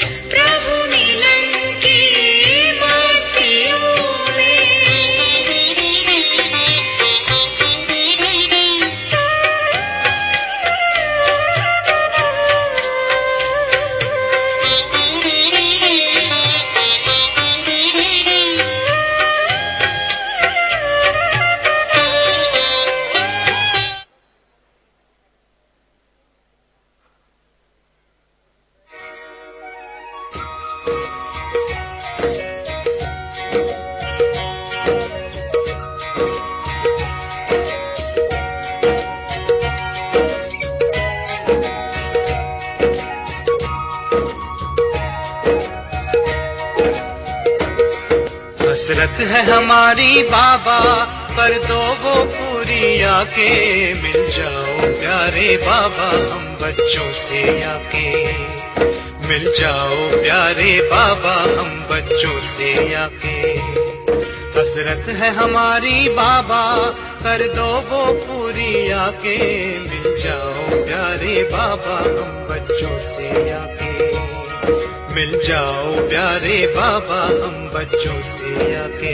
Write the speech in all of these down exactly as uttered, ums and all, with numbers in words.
प्रभु मिलन की मस्तियों में। हसरत है हमारी बाबा, कर दो वो पूरी आके। मिल जाओ प्यारे बाबा हम बच्चों से आके। मिल जाओ प्यारे बाबा हम बच्चों से आके। हसरत है हमारी बाबा, कर दो वो पूरी आके। मिल जाओ प्यारे बाबा हम बच्चों से आके। मिल जाओ प्यारे बाबा हम बच्चों से आके।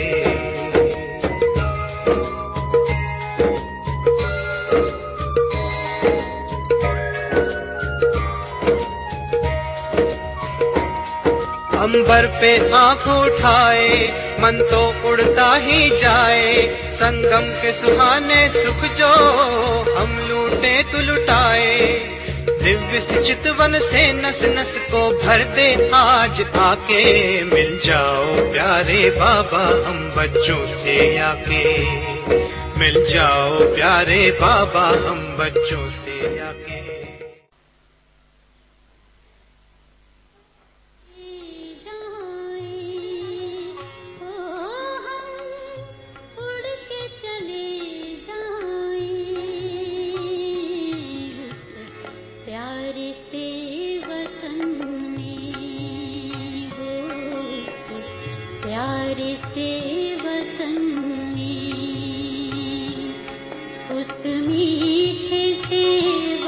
अंबर पे आँख उठाए मन तो उड़ता ही जाए। संगम के सुहाने सुख जो हम लूटे तो लुटाए। दिव्य चितवन से नस नस को भर दे आज आके। मिल जाओ प्यारे बाबा हम बच्चों से आके। मिल जाओ प्यारे बाबा हम बच्चों से आके। प्यारे से वतन में उस मीठे से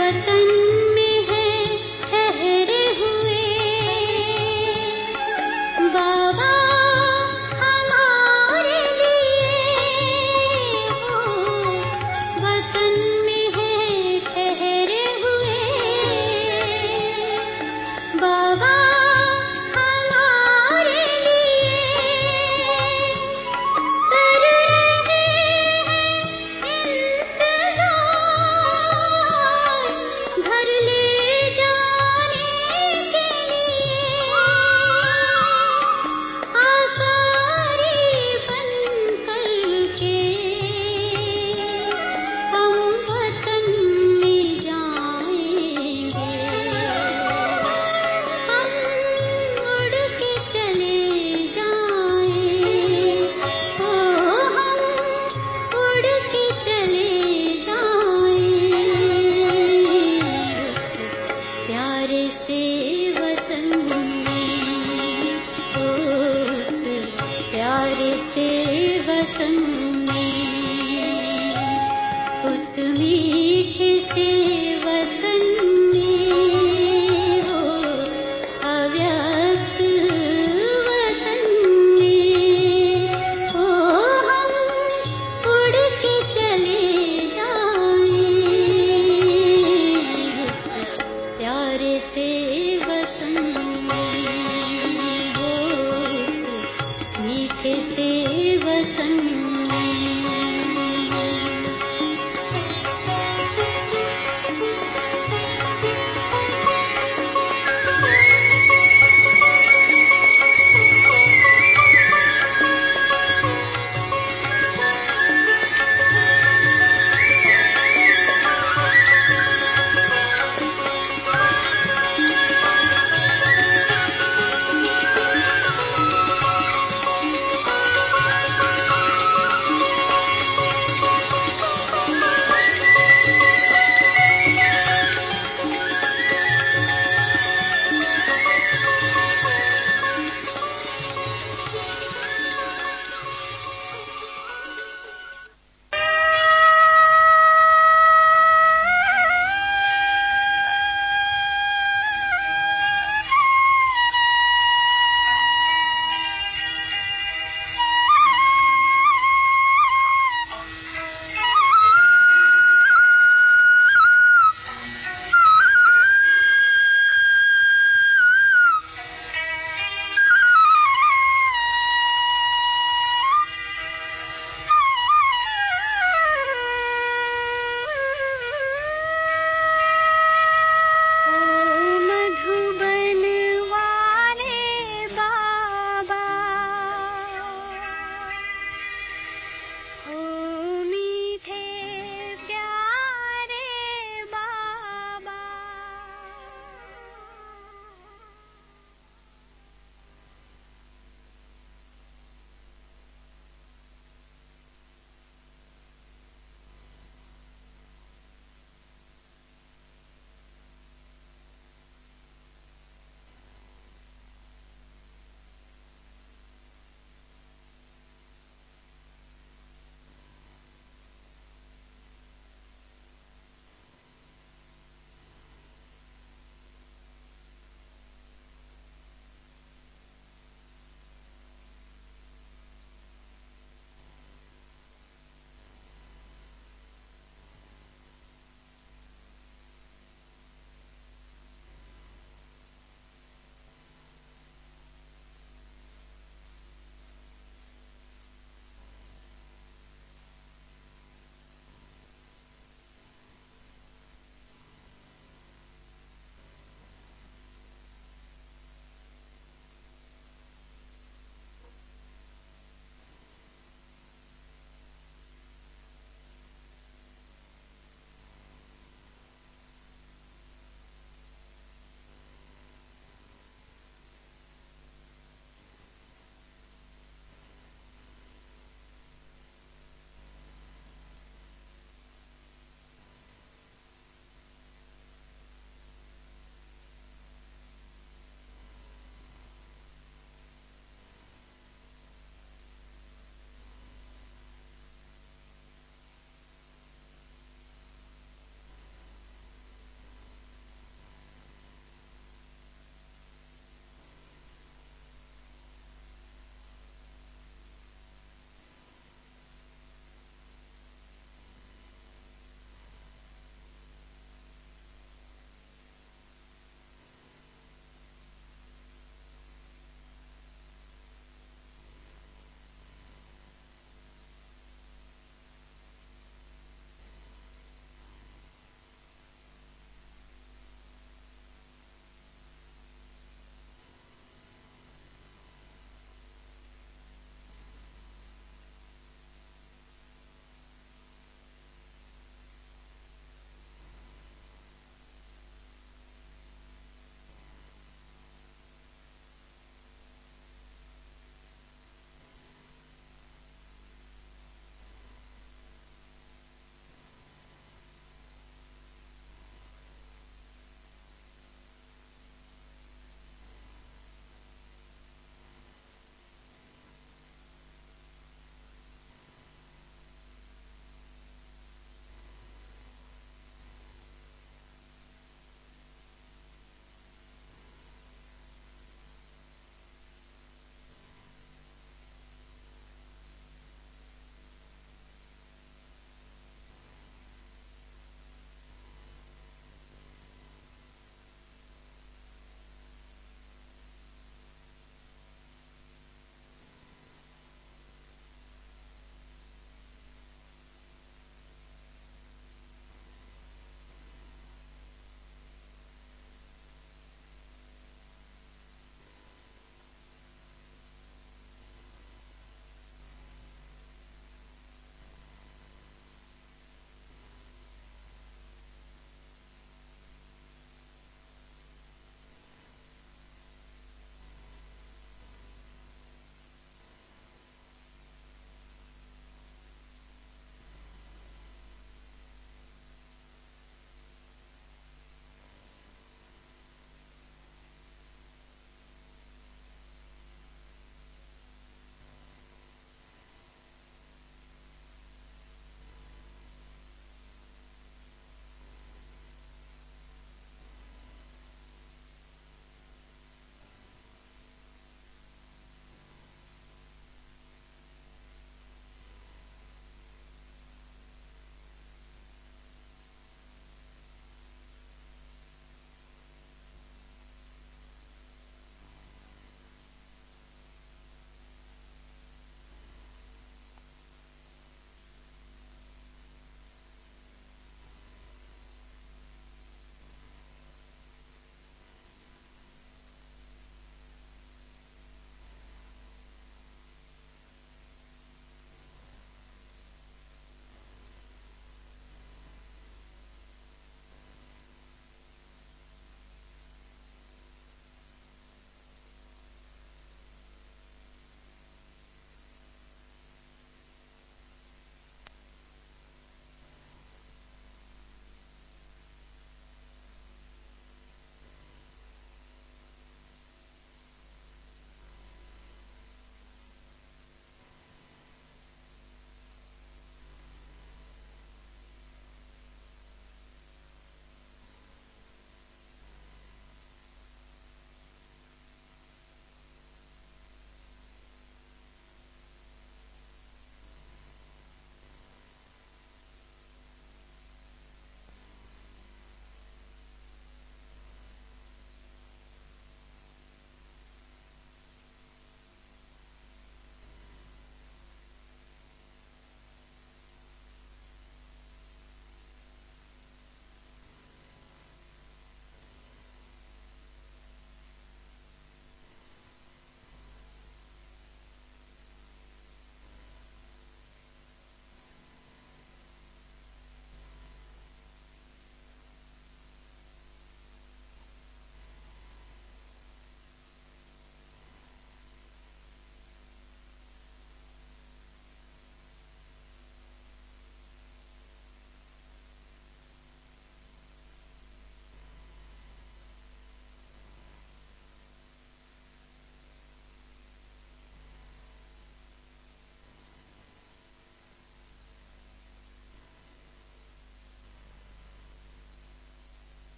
वतन में है ठहरे हुए बाबा हमारे लिए हो वतन में है ठहरे हुए बाबा हमारे लिए कर रहे हैं इंतजार घर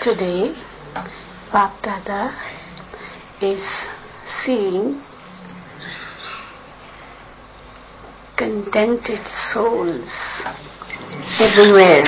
Today, Bap Dada is seeing contented souls everywhere.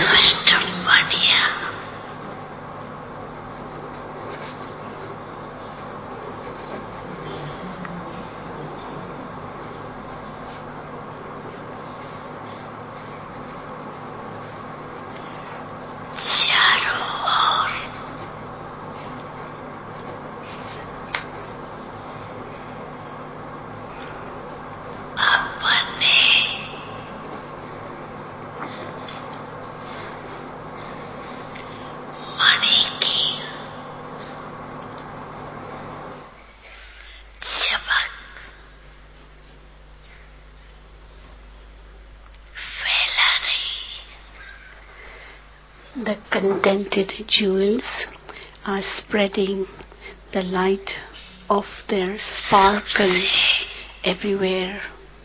The contented jewels are spreading the light of their sparkle everywhere.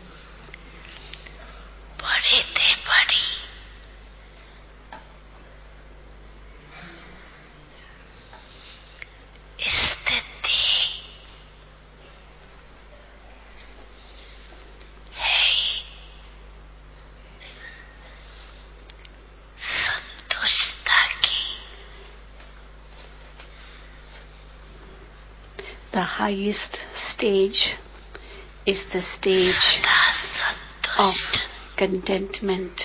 The highest stage is the stage of contentment.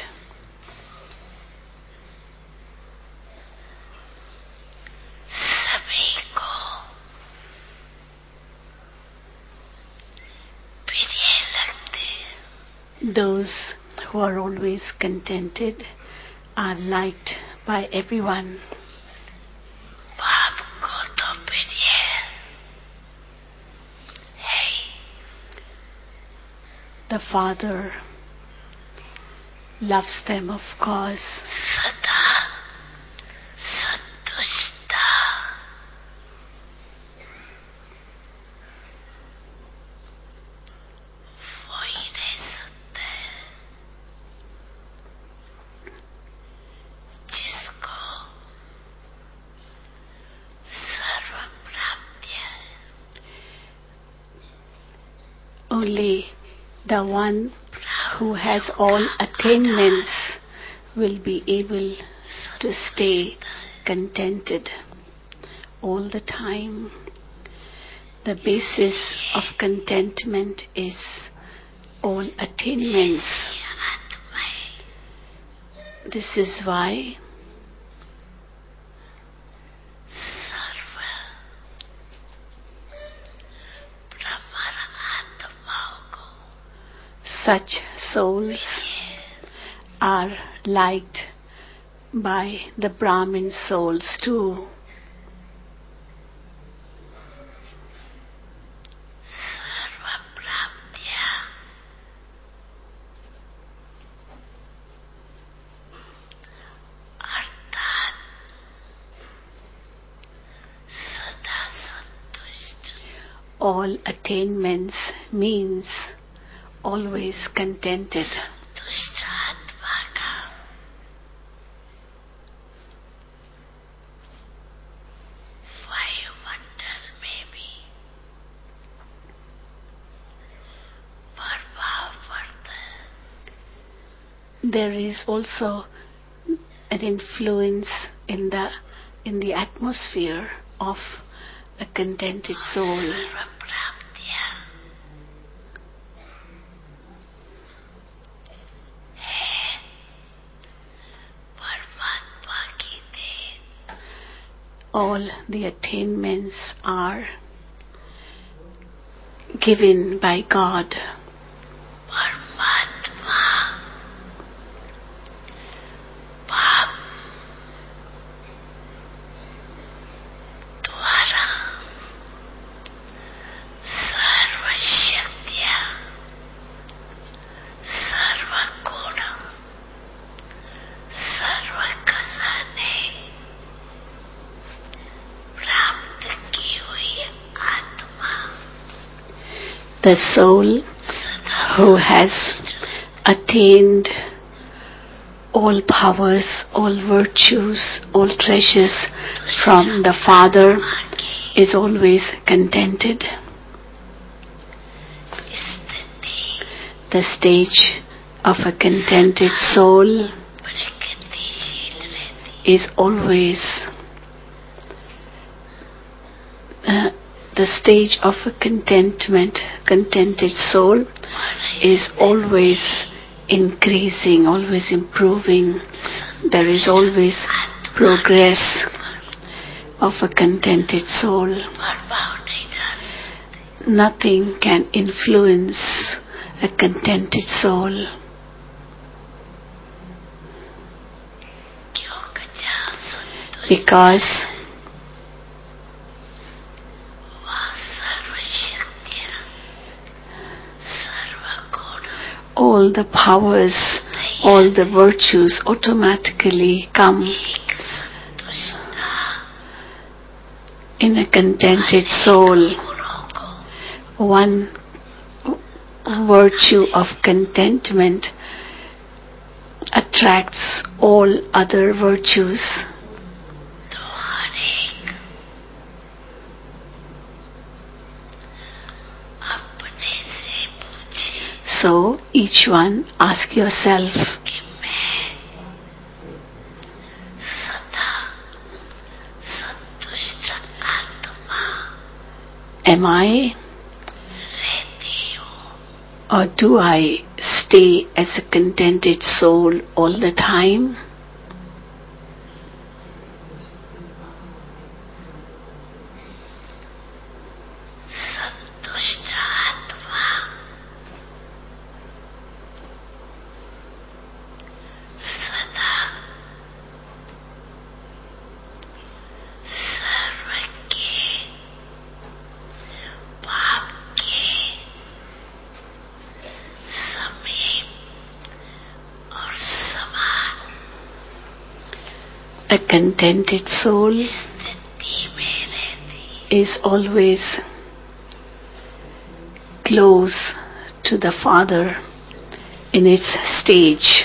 Those who are always contented are liked by everyone. The Father loves them, of course. Only the one who has all attainments will be able to stay contented all the time. The basis of contentment is all attainments. This is why such souls are liked by the Brahmin souls too. All attainments means always contented. Why you wonder, maybe? There is also an influence in the in the atmosphere of a contented soul. All the attainments are given by God. The soul who has attained all powers, all virtues, all treasures from the Father is always contented. The stage of a contented soul is always uh, the stage of a contentment, contented soul is always increasing, always improving. There is always progress of a contented soul. Nothing can influence a contented soul. Because all the powers, all the virtues automatically come in a contented soul. One virtue of contentment attracts all other virtues. So each one ask yourself, am I or do I stay as a contented soul all the time? A contented soul is always close to the Father in its stage.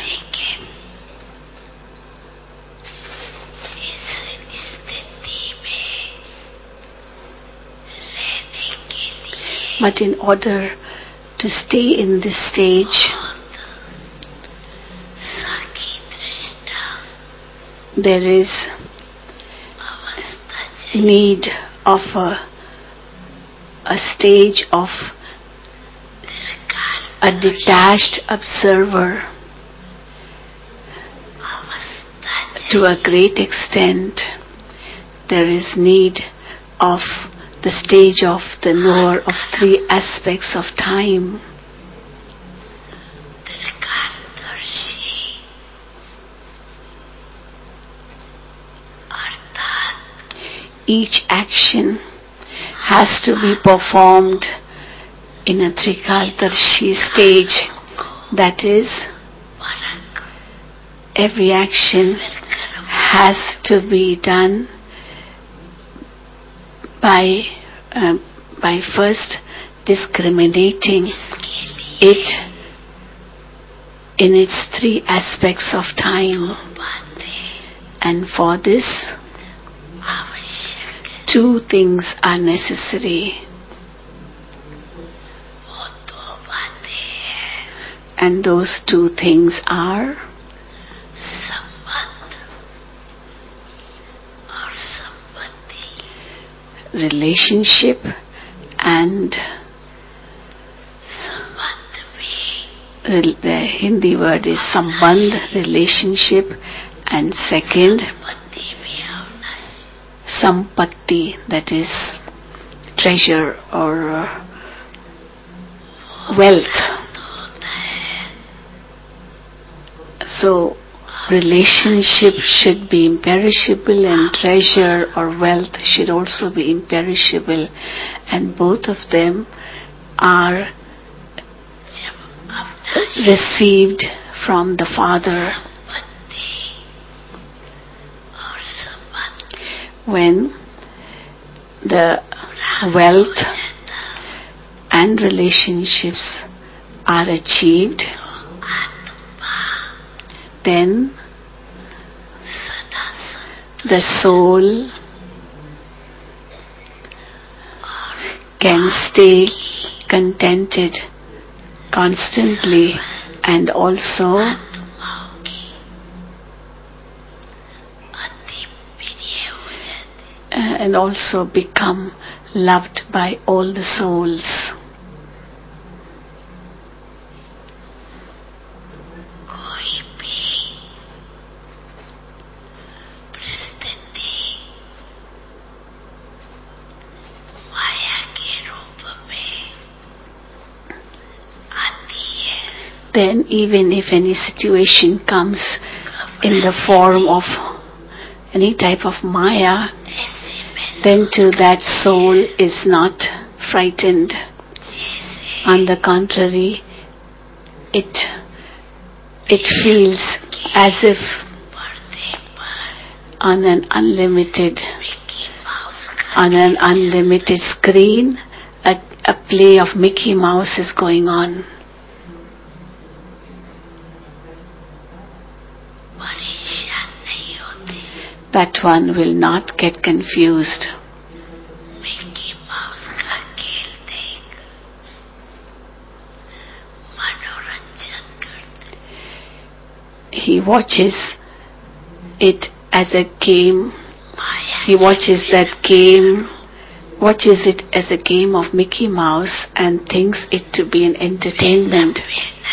But in order to stay in this stage, there is need of a, a stage of a detached observer. To a great extent, there is need of the stage of the knower of three aspects of time. Each action has to be performed in a Trikaldarshi stage. That is, every action has to be done by uh, by first discriminating it in its three aspects of time. And for this, two things are necessary. And those two things are relationship and the Hindi word is sambandh, relationship, and second sampatti, that is treasure or uh, wealth. So relationship should be imperishable and treasure or wealth should also be imperishable, and both of them are received from the Father. When the wealth and relationships are achieved, then the soul can stay contented constantly and also आत्माओं की अति प्रिय हो जाती uh, and also become loved by all the souls. कोई भी परिस्थिति माया के रूप में आती है Then even if any situation comes in the form of any type of Maya, ऐसे महसूस then too that soul is not frightened. जैसे On the contrary, it it feels as if पर्दे पर on an unlimited Mickey Mouse का on an unlimited screen a, a play of Mickey Mouse is going on. परेशान नहीं होते That one will not get confused. Mickey Mouse का खेल देख मनोरंजन करते He watches it as a game. Maya He watches that game, watches it as a game of Mickey Mouse and thinks it to be an entertainment.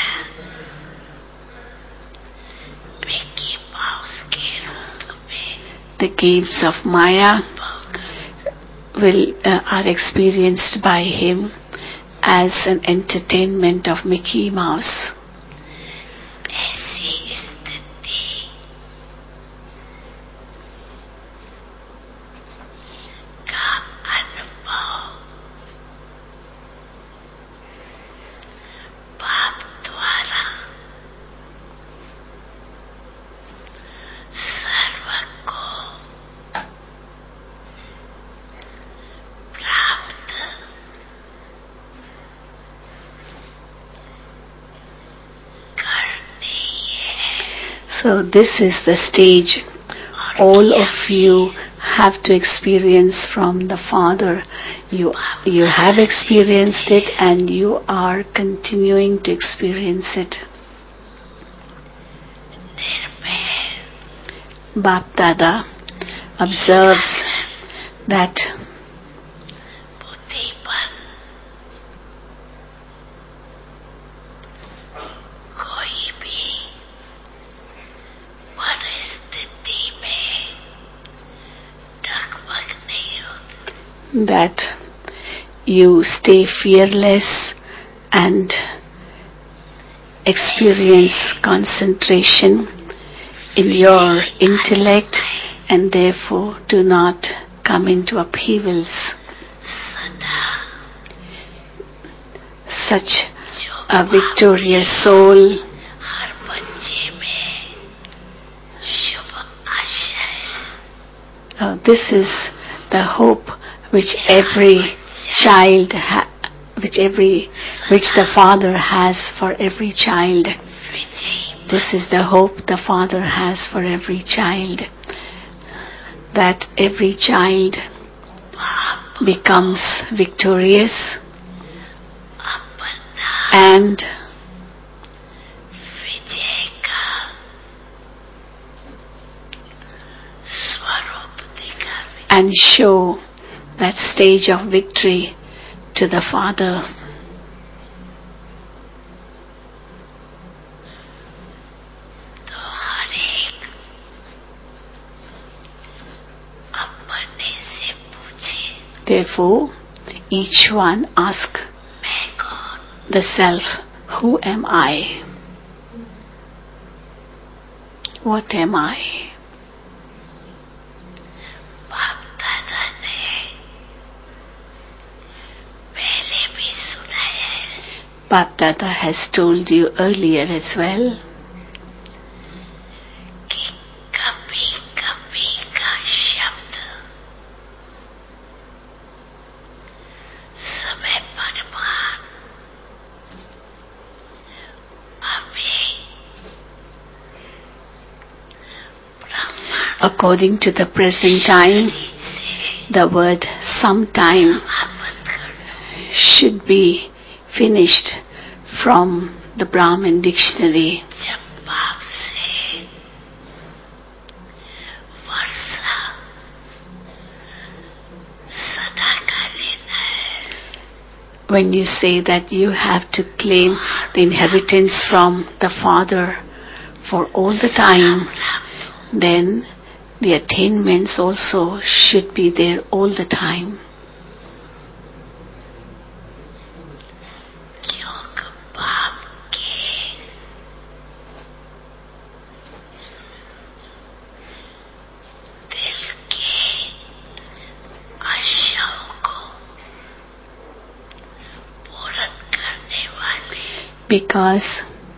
Mickey Mouse के रूप में The games of Maya will uh, are experienced by him as an entertainment of Mickey Mouse. ऐसी स्थिति का अनुभव बाप द्वारा सर्व को प्राप्त करनी है So this is the stage all of you have to experience from the Father. You, you have experienced it and you are continuing to experience it. निर्भय Bap Dada observes that बुद्धिमान कोई भी परिस्थिति में डगमग नहीं होती that you stay fearless and experience concentration in your intellect and therefore do not come into upheavals. सदा Such जो a victorious soul हर बच्चे में शुभ आशय uh, this is the hope which every child ha- which every which the Father has for every child. विजयी This is the hope the Father has for every child, that every child बाप becomes victorious अपना and विजय का स्वरूप दिखावे and show that stage of victory to the Father. तो हर एक अपने से पूछे Therefore, each one ask मैं कौन the self, who am I? What am I? बाप दादा ने पहले भी सुनाया है Bap Dada has told you earlier as well कि कभी कभी का शब्द समय परिमाण अभी ब्रह्मांड according to the present time, the word sometime should be finished from the Brahmin dictionary. जब बाप से वर्षा सदा का लेना है, When you say that you have to claim the inheritance from the Father for all the time, then the attainments also should be there all the time. क्योंकि बाप के दिल के आशाओं को पूर्ण करने वाले Because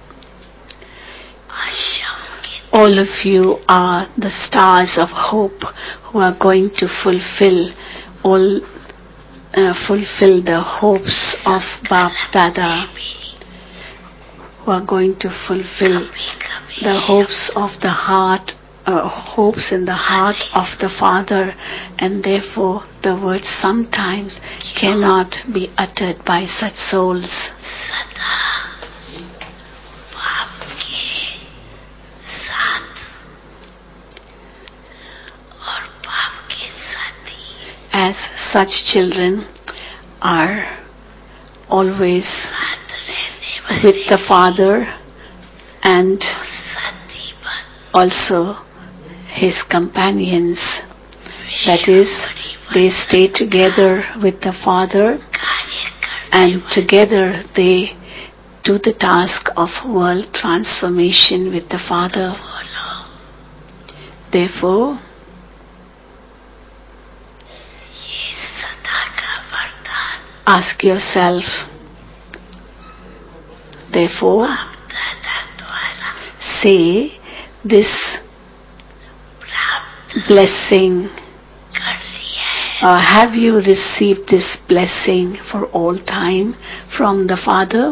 आशाओं के all of you are the stars of hope who are going to fulfill all uh, fulfill the hopes of Bap Dada, who are going to fulfill कभी the hopes of the heart, uh, hopes in the heart of the Father, and therefore the word sometimes cannot be uttered by such souls. सदा बाप के साथ और बाप के साथी As such children are always साथ रहने वाले with the Father and साथी बन also His companions. That is, they stay together with the Father कार्य करने and together they do the task of world transformation with the Father. बोलो Therefore, ये सदा का वरदान ask yourself, therefore, दादा द्वारा say this प्राप्त blessing, कर लिया है, uh, have you received this blessing for all time from the Father?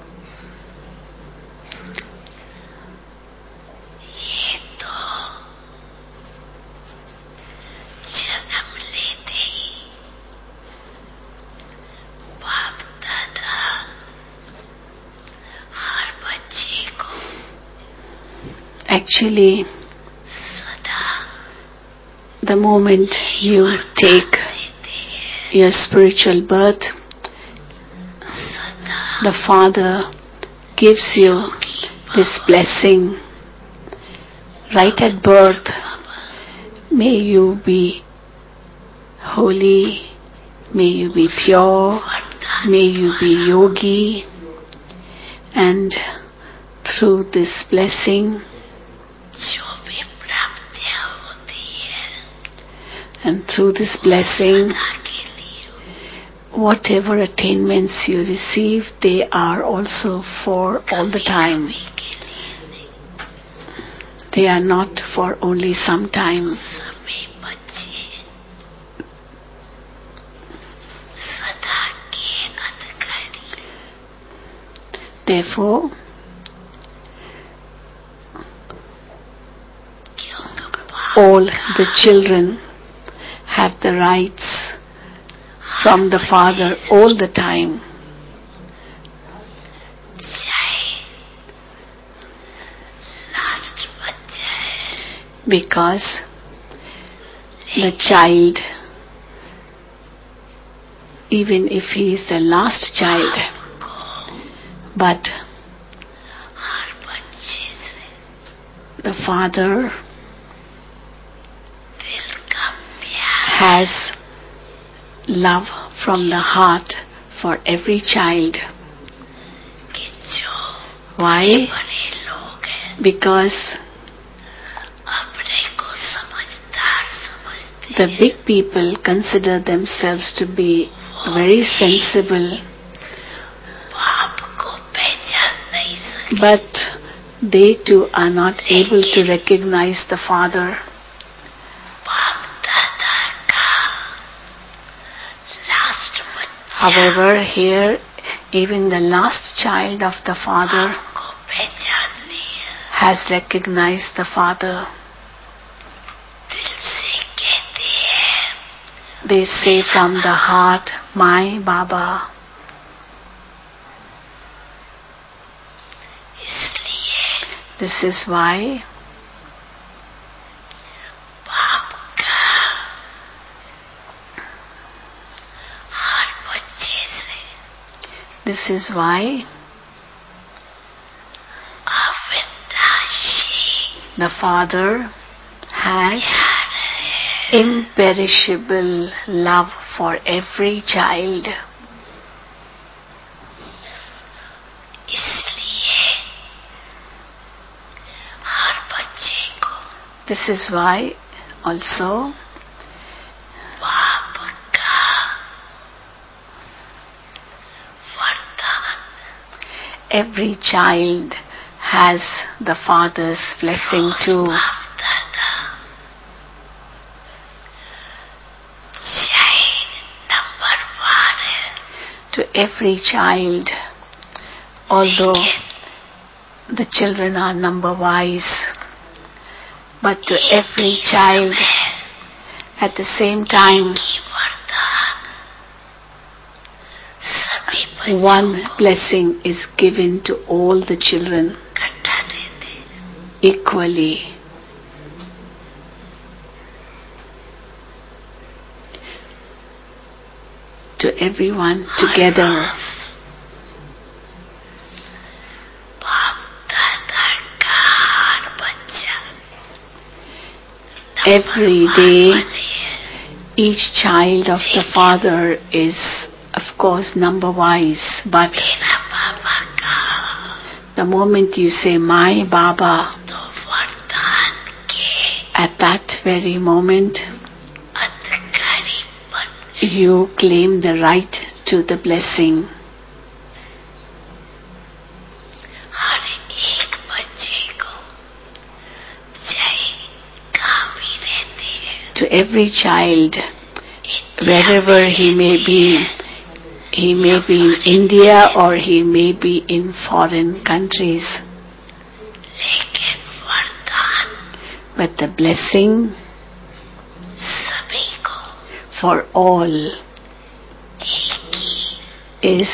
ये तो जन्म लेते ही बाप दादा हर बच्चे को Actually, सदा the moment you take देते हैं, your spiritual birth, सदा the Father gives you this blessing right at birth. May you be holy, may you be pure, वरदान may you be yogi, and through this blessing जो भी प्राप्तियां होती है and through this blessing, सदा के लिए whatever attainments you receive, they are also for all the time. कभी के लिए नहीं, They are not for only some time. सभी बच्चे सदा के अधिकारी Therefore, क्योंकि बाप all the children have the rights from the Father all the time. चाहे लास्ट बच्चा है Because the child, even if he is the last child, को but हर बच्चे से the Father दिल का प्यार has love from the heart for every child. कि जो Why? बड़े लोग हैं Because अपने को समझदार समझते the big people consider themselves to be very sensible, बाप को पहचान नहीं सकते, but they too are not able to recognize the Father. बाप दादा का लास्ट बच्चा However, here even the last child of the Father बाप को पहचान लिया, has recognized the Father. they say from the heart, my Baba. इसलिए This is why बाप का हर बच्चे से this is why अविनाशी the Father has प्यार है imperishable love for every child. इसलिए हर बच्चे को This is why also बाप का वरदान every child has the Father's blessing too. Bap Dada जय नंबर वन है To every child, although the children are number wise, but to every child at the same time की वरदान सभी बच्चों one blessing is given to all the children इकट्ठा देते equally. To everyone together. बाप दादा का हर बच्चा Every day each child of the Father is of course number wise, but मेरा बाबा का the moment you say my Baba, तो वरदान के at that very moment अधिकारी बन you claim the right to the blessing. हर एक बच्चे को जय का भी रहते हैं To every child, wherever he may be, he may be in India or he may be in foreign countries, लेकिन वरदान but the blessing सभी को for all एक ही is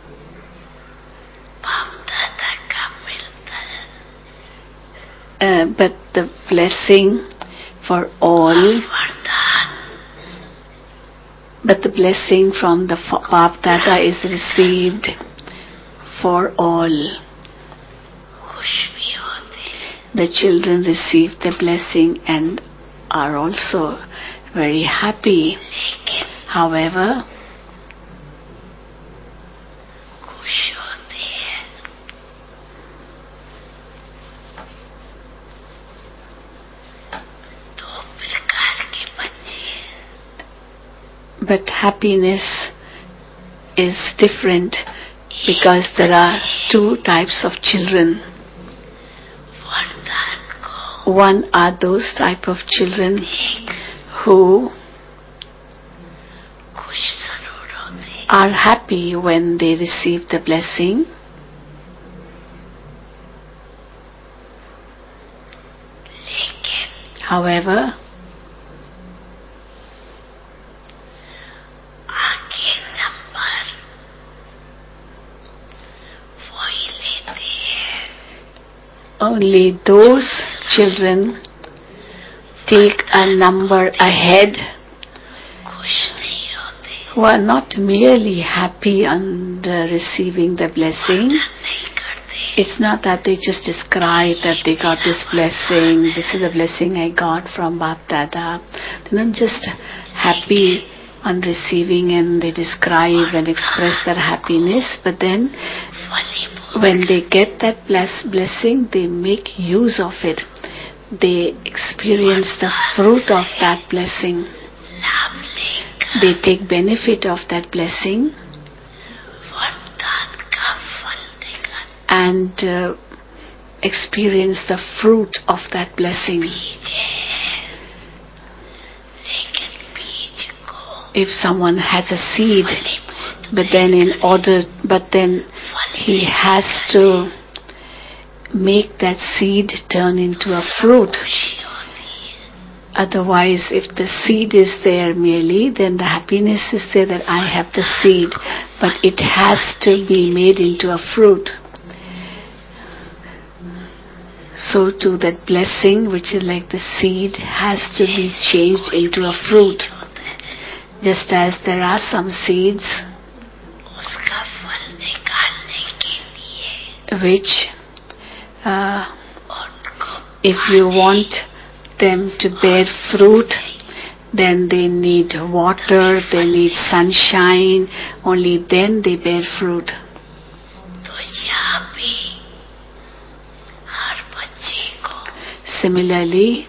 बाप दादा का मिलता है uh, but the blessing for all वरदान but the blessing from the Fa- Bap Dada is received for all. खुश भी होते हैं The children receive the blessing and are also very happy. लेकिन However, खुश होते हैं दो प्रकार के बच्चे but happiness is different because there are two types of children. वरदान को One are those type of children एक who खुश जरूर होते हैं are happy when they receive the blessing, लेकिन however, आगे नंबर वही लेते हैं only those children take a number ahead खुश नहीं होते who are not merely happy on the receiving the blessing. नहीं करते It's not that they just describe that they got this blessing, this is the blessing I got from Bap Dada. They're not just happy on receiving and they describe and express their happiness, but then फली when they get that bless, blessing, they make use of it. They experience the fruit of that blessing. लाभ लेकर They take benefit of that blessing वरदान का फल देकर and uh, experience the fruit of that blessing. बीज है लेकिन बीज को If someone has a seed, फलीभूत but then in order, but then he has to make that seed turn into a fruit. खुशी होती है Otherwise, if the seed is there merely, then the happiness is there that I have the seed, but it has to be made into a fruit. So too that blessing, which is like the seed, has to be changed into a fruit. Just as there are some seeds उसका फल निकालने के लिए which, uh, उनको if you want them to bear fruit, then they need water, they need sunshine, only then they bear fruit. तो यहाँ भी हर बच्चे को Similarly,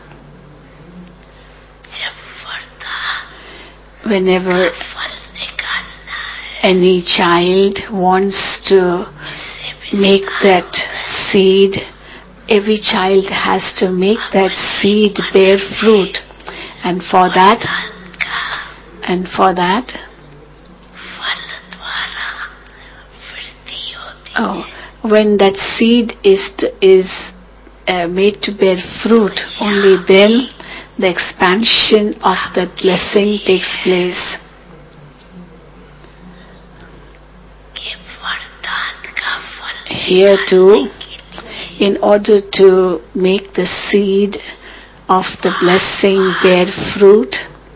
जब वरदान whenever फल निकालना है any child wants to जिससे make that seed, every child has to make that seed bear fruit. And for that, वरदान का and for that, फल द्वारा वृद्धि होती oh, when that seed is is uh, made to bear fruit, only then the expansion of that blessing takes place. कि वरदान का फल Here too, in order to make the seed of the blessing bear fruit,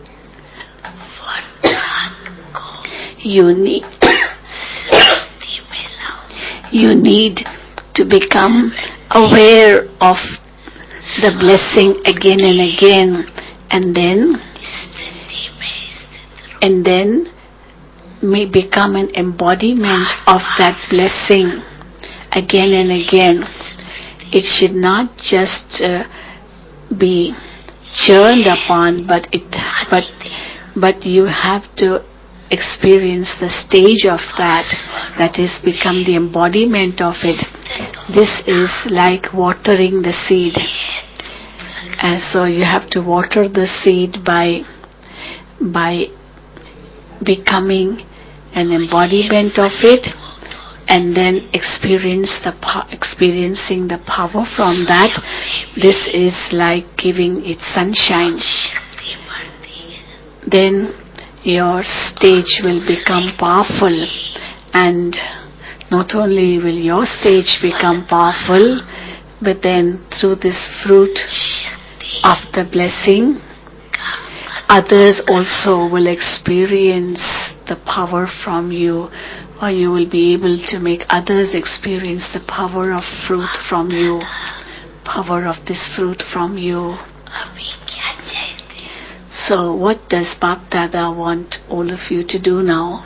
वरदान को you need स्मृति में लाओ you need to become aware of the blessing again and again, and then स्थिति में स्थित रहो and then may become an embodiment of that blessing again and again. It should not just uh, be churned upon, but it but but you have to experience the stage of that, that is become the embodiment of it. This is like watering the seed, and so you have to water the seed by by becoming an embodiment of it, and then experience the po- experiencing the power from that. This is like giving it sunshine. शक्ति बढ़ती है Then your stage will become powerful, and not only will your stage become powerful, but then through this fruit शक्ति of the blessing, का others also will experience the power from you, or you will be able to make others experience the power of fruit from you, power of this fruit from you. अभी क्या चाहते हैं So what does Bap Dada want all of you to do now?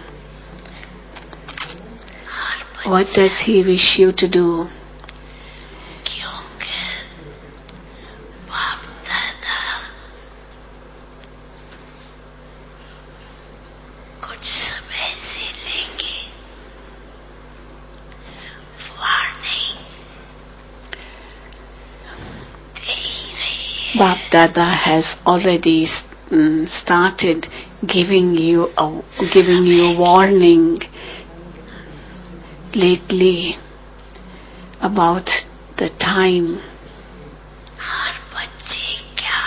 Her What बच्चा does he wish you to do? क्योंकि बाप दादा कुछ समय से लेके वार्निंग दे ही रहे हैं Bap Dada has already mm, started giving you a, giving you warning lately about the time. हर बच्चे क्या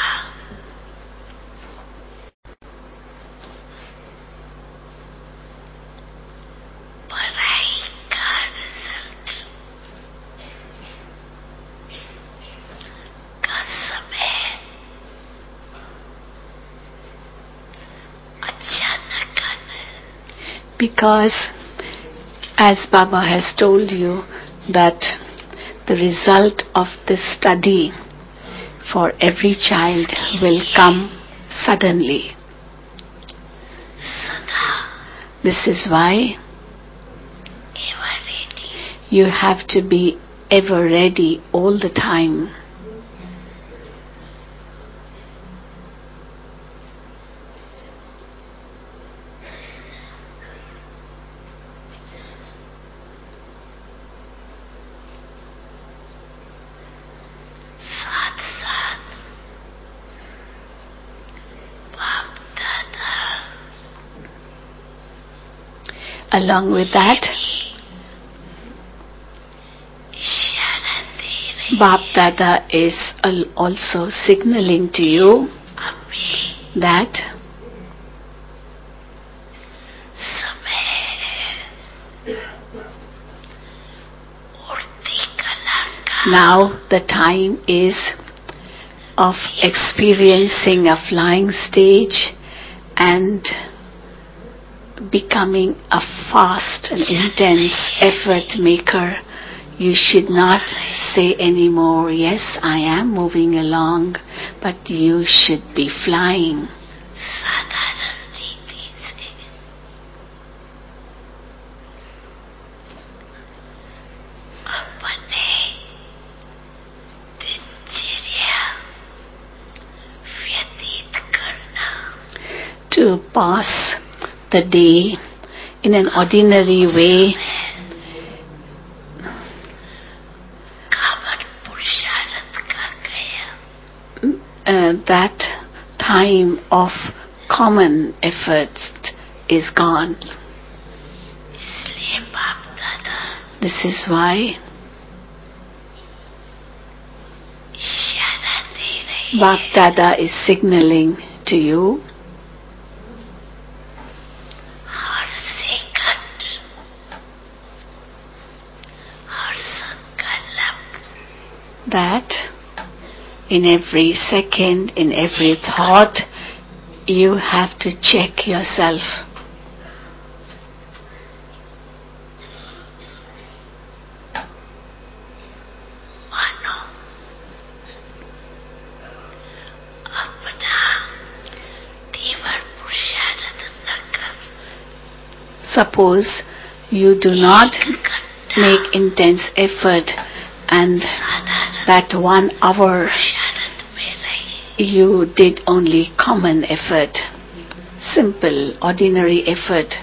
पढ़ाई का रिजल्ट का समय अचानक आना Because as Baba has told you that the result of this study for every child will come suddenly. सदा This is why ever ready you have to be ever ready all the time. साथ साथ बाप दादा Along with that, इशारा दे रहे Bap Dada is al- also signaling to you अब that समय है उड़ती कला का now the time is of experiencing a flying stage and becoming a fast and intense effort maker. You should not say anymore, yes, I am moving along, but you should be flying. साधारण रीति से अपने दिनचर्या व्यतीत करना To pass the day in an ordinary way, कामन पुरुषार्थ का गया uh, that time of common efforts is gone. इसलिए बाप दादा This is why इशारा दे रहे Bap Dada is signaling to you हर सेकंड हर संकल्प that in every second, in every thought, you have to check yourself. मानो अपना तीव्र पुरुषार्थ न कर Suppose you do not घंटा make intense effort and साधारण that one hour पुरुषार्थ में रहे you did only common effort, simple, ordinary effort.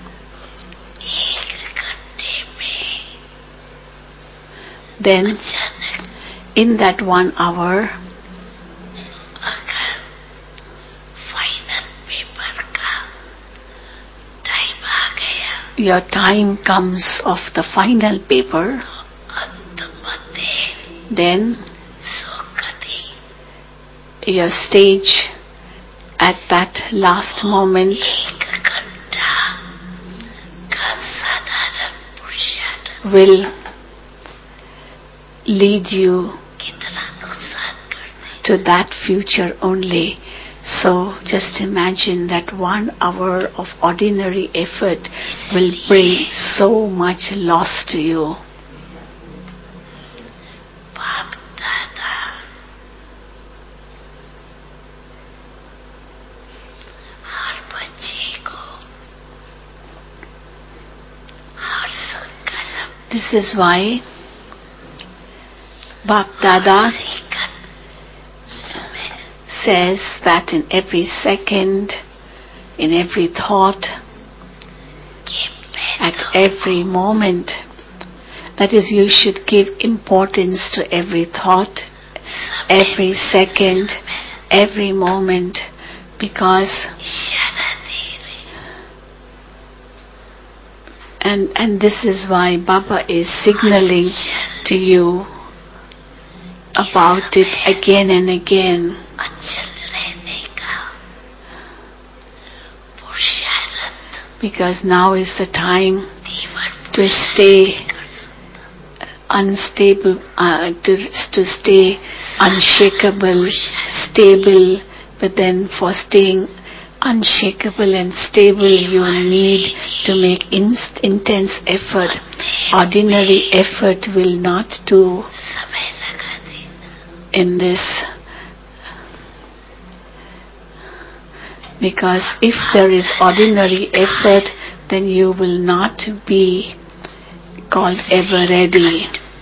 एक घंटे में Then अचानक in that one hour, अगर फाइनल पेपर का टाइम आ गया your time comes of the final paper, अंत मध्य then सुखदी your stage at that last moment एक घंटा का साधारण पुरुषार्थ will lead you कितना नुकसान कर दे to that future only. So just imagine that one hour of ordinary effort will bring so much loss to you. बाप दादा हर बच्चे को हर संकल्प This is why Bap Dada second समय says that in every second, in every thought, के मैं at every moment, that is, you should give importance to every thought, every second, every moment, because इशारा दे रहे and and this is why Baba is signaling to you about it again and again, अचल रहने का पुरुषार्थ because now is the time तीव्र to stay unstable, uh, to to stay unshakable, stable. But then for staying unshakable and stable, you need to make inst- intense effort. Ordinary effort will not do समय लगा देना in this, because if there is ordinary effort, then you will not be called ever ready.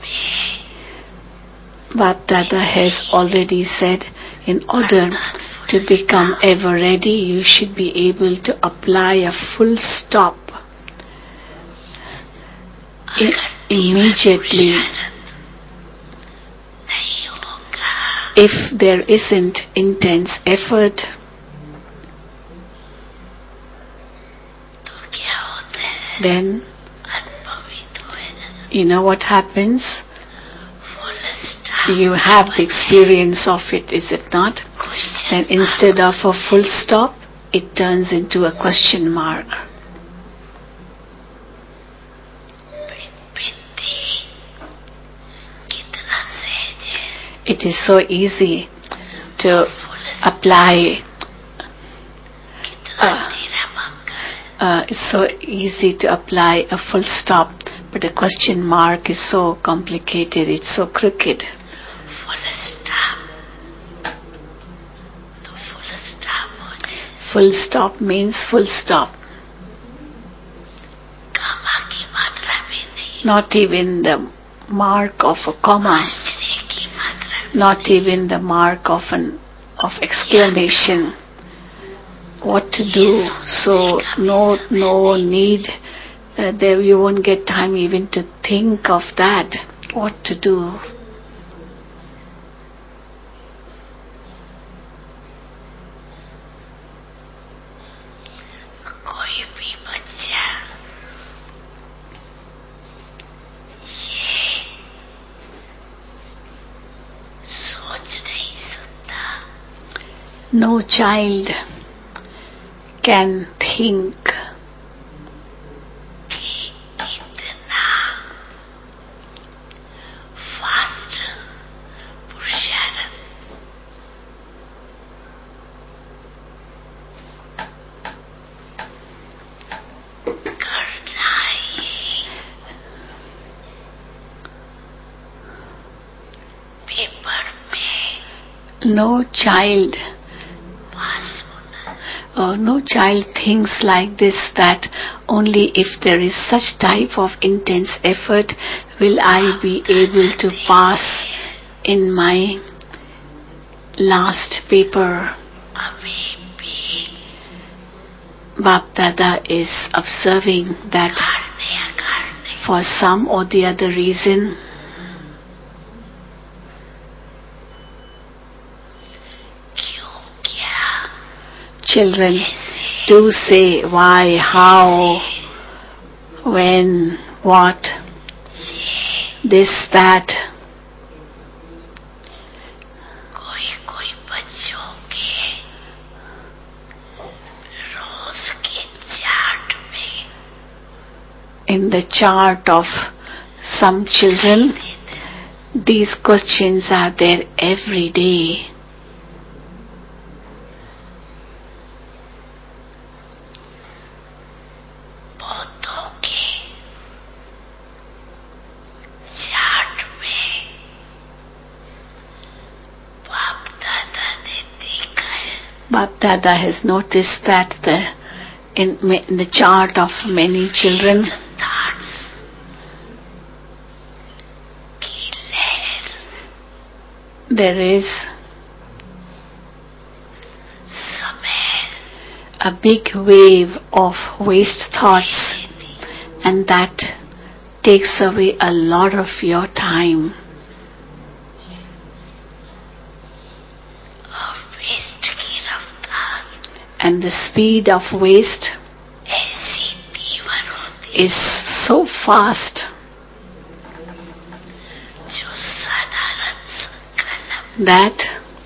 Bap Dada has already said, in order to become ever ready, you should be able to apply a full stop i- immediately. नहीं होगा If there isn't intense effort, तो क्या होता है then अनुभवित हुए you know what happens? Full stop You have the experience of it, is it not? कुछ then instead of a full stop, it turns into a question mark. It is so easy to apply. Uh, uh, it's so easy to apply a full stop, but a question mark is so complicated. It's so crooked. Full stop. तो full stop हो जाए. Full stop means full stop. कामा की मात्रा भी नहीं. Not even the mark of a comma. आश्चर्य की मात्रा भी. Not even the mark of an of exclamation. What to do? So no no need. Uh, there you won't get time even to think of that. What to do? कोई भी बच्चा ये सोच नहीं सकता. No child can think कि इतना fast पुरुषार्थ करना ही पेपर में no child पास होना. uh, no child thinks like this, that only if there is such type of intense effort will I be able to pass in my last paper. अभी भी Bap Dada is observing that करने करने for some or the other reason, क्यों क्या children कैसे do say why, how, when, what, ये this, that. कोई कोई बच्चों के रोज के चार्ट में In the chart of some children, these questions are there every day. बहुतों के चार्ट में बाप दादा ने देखा है Bap Dada has noticed that the, in, ma- in the chart of many children, thoughts की लहर there is समय a big wave of waste thoughts, and that takes away a lot of your time. और waste की रफ्तार And the speed of waste ऐसी तीव्र होती is so fast जो साधारण संकल्प that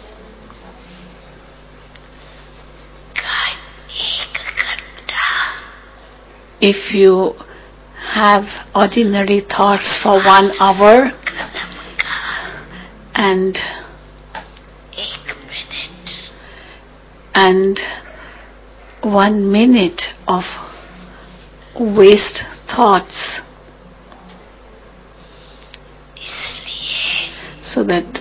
का एक घंटा if you have ordinary thoughts for one hour कलम का and एक minute and one minute of waste thoughts, इसलिए so that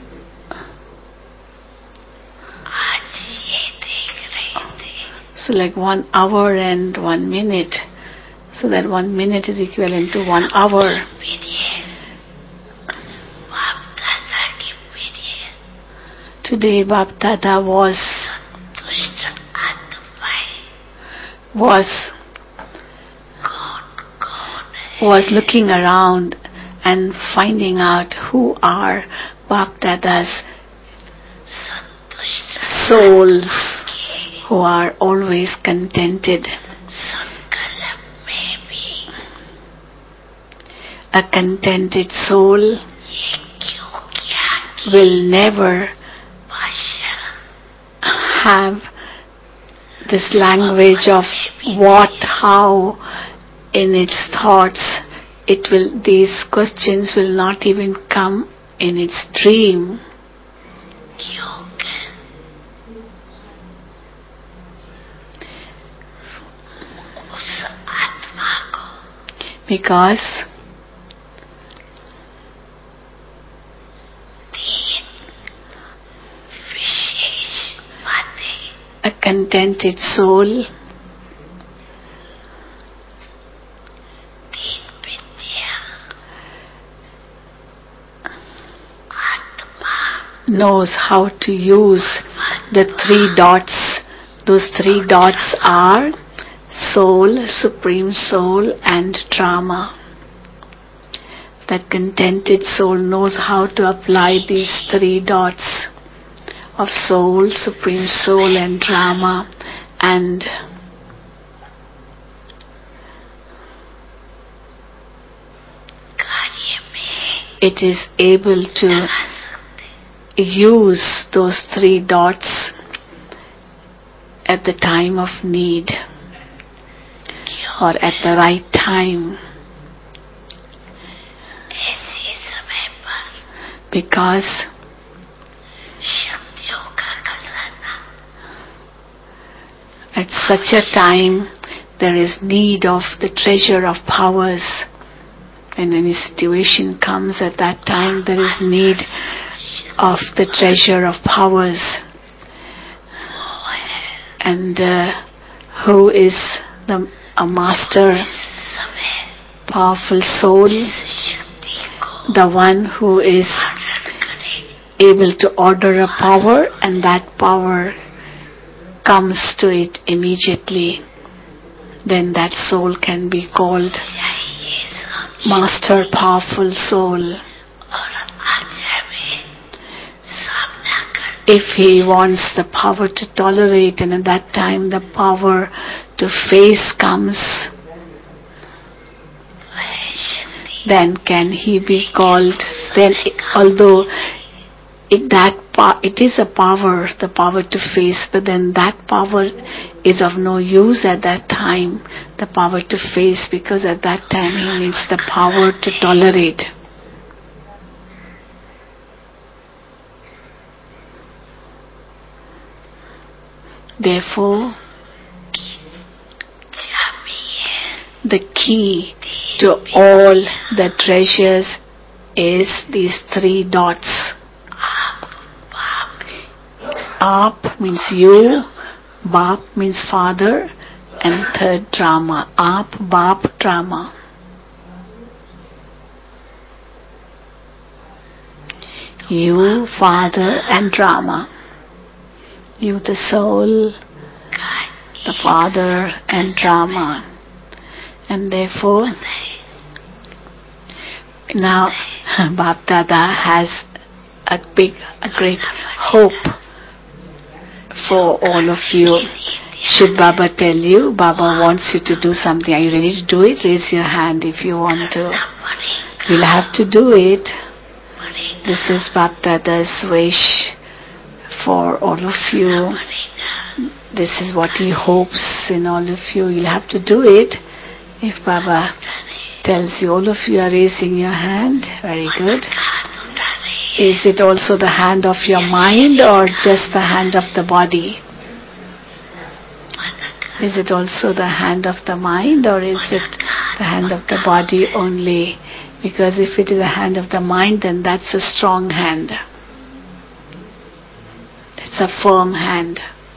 आज ये देख रहे थे so like one hour and one minute, so that one minute is equivalent to one hour. Period Bap Dada की period Today Bap Dada was संतुष्ट आत्माएं was कौन कौन है was looking around and finding out who are Bap Dada's संतुष्ट souls के who are always contented. संकल्प में भी A contented soul ये क्यों क्या will never भाषा have this language of what, how in its thoughts, it will, these questions will not even come in its dream. Because a contented soul knows how to use the three dots. Those three dots are soul, supreme soul, and drama. That contented soul knows how to apply these three dots of soul, supreme soul, and drama, and it is able to use those three dots at the time of need or at the right time, because at such a time there is need of the treasure of powers. When any situation comes at that time, there is need of the treasure of powers. And uh, who is the a master, powerful soul? The one who is able to order a power, and that power comes to it immediately. Then that soul can be called master, powerful soul. If he wants the power to tolerate, and at that time the power to face comes, then can he be called, then although it, that it is a power, the power to face, but then that power is of no use at that time, the power to face, because at that time he needs the power to tolerate. Therefore, the key to all the treasures is these three dots. Aap means you, Bap means father, and third drama. Aap, Bap, drama. You, father, and drama. You, the soul, the father, and drama. And therefore, now Bap Dada has a big, a great hope for all of you. Should Baba tell you, Baba wants you to do something, are you ready to do it? Raise your hand if you want to. You'll have to do it. This is Bap Dada's wish for all of you. This is what he hopes in all of you. You'll have to do it. If Baba tells you, all of you are raising your hand, very good. Is it also the hand of your mind or just the hand of the body? Is it also the hand of the mind or is it the hand of the body only? Because if it is the hand of the mind, then that's a strong hand. It's a firm hand.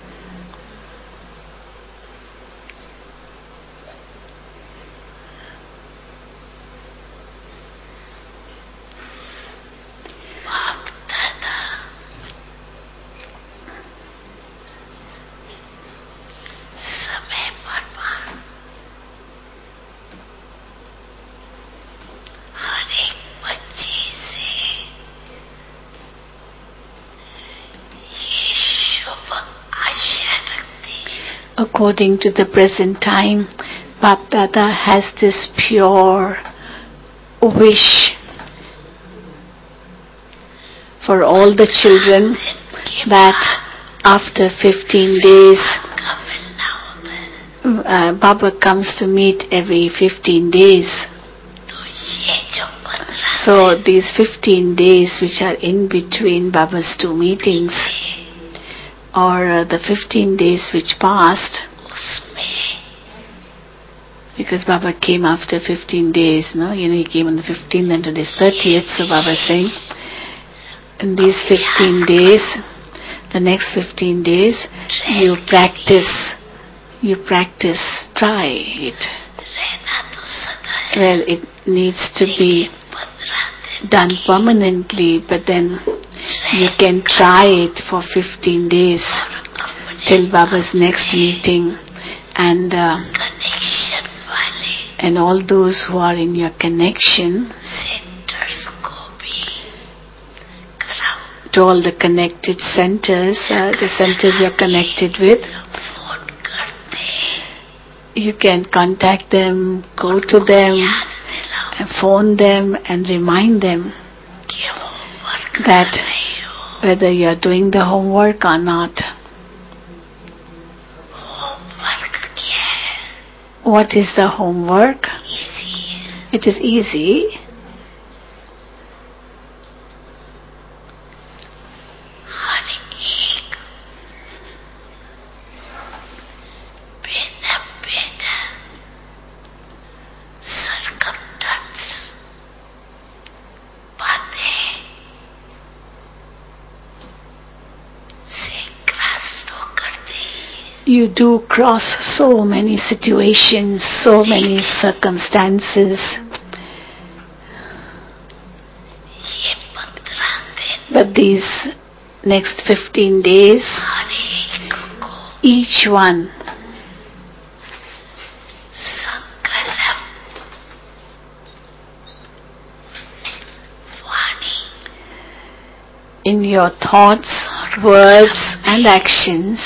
According to the present time, Bap Dada has this pure wish for all the children that after fifteen days, का मिलना होता है. uh, Baba comes to meet every fifteen days. तो ये जो पंद्रह So these fifteen days which are in between Baba's two meetings, or uh, the fifteen days which passed, उसमें because Baba came after fifteen days, no? You know, he came on the fifteenth and today's thirtieth, so Baba is saying, in these fifteen days, the next fifteen days, you practice, you practice, try it. रहना तो सदा है. Well, it needs to be पंद्रह दिन done permanently, but then you can try it for fifteen days अपने till Baba's next meeting, and uh, connection वाले and all those who are in your connection, centres को भी कराओ. to all the connected centers, uh, the centers you're connected with, phone करते you can contact them, go to them, याद दिलाओ and phone them and remind them कि homework that कर रहे हो. whether you're doing the homework or not. Homework क्या है? What is the homework? इसी है. It is easy. हर एक बिना बिना सरकमस्टेंस बातें से क्रॉस तो करते ही. You do cross so many situations, so many circumstances, ये पंद्रह दिन but these next fifteen days, हर एक को each one, संकल्प वाणी in your thoughts, words and actions,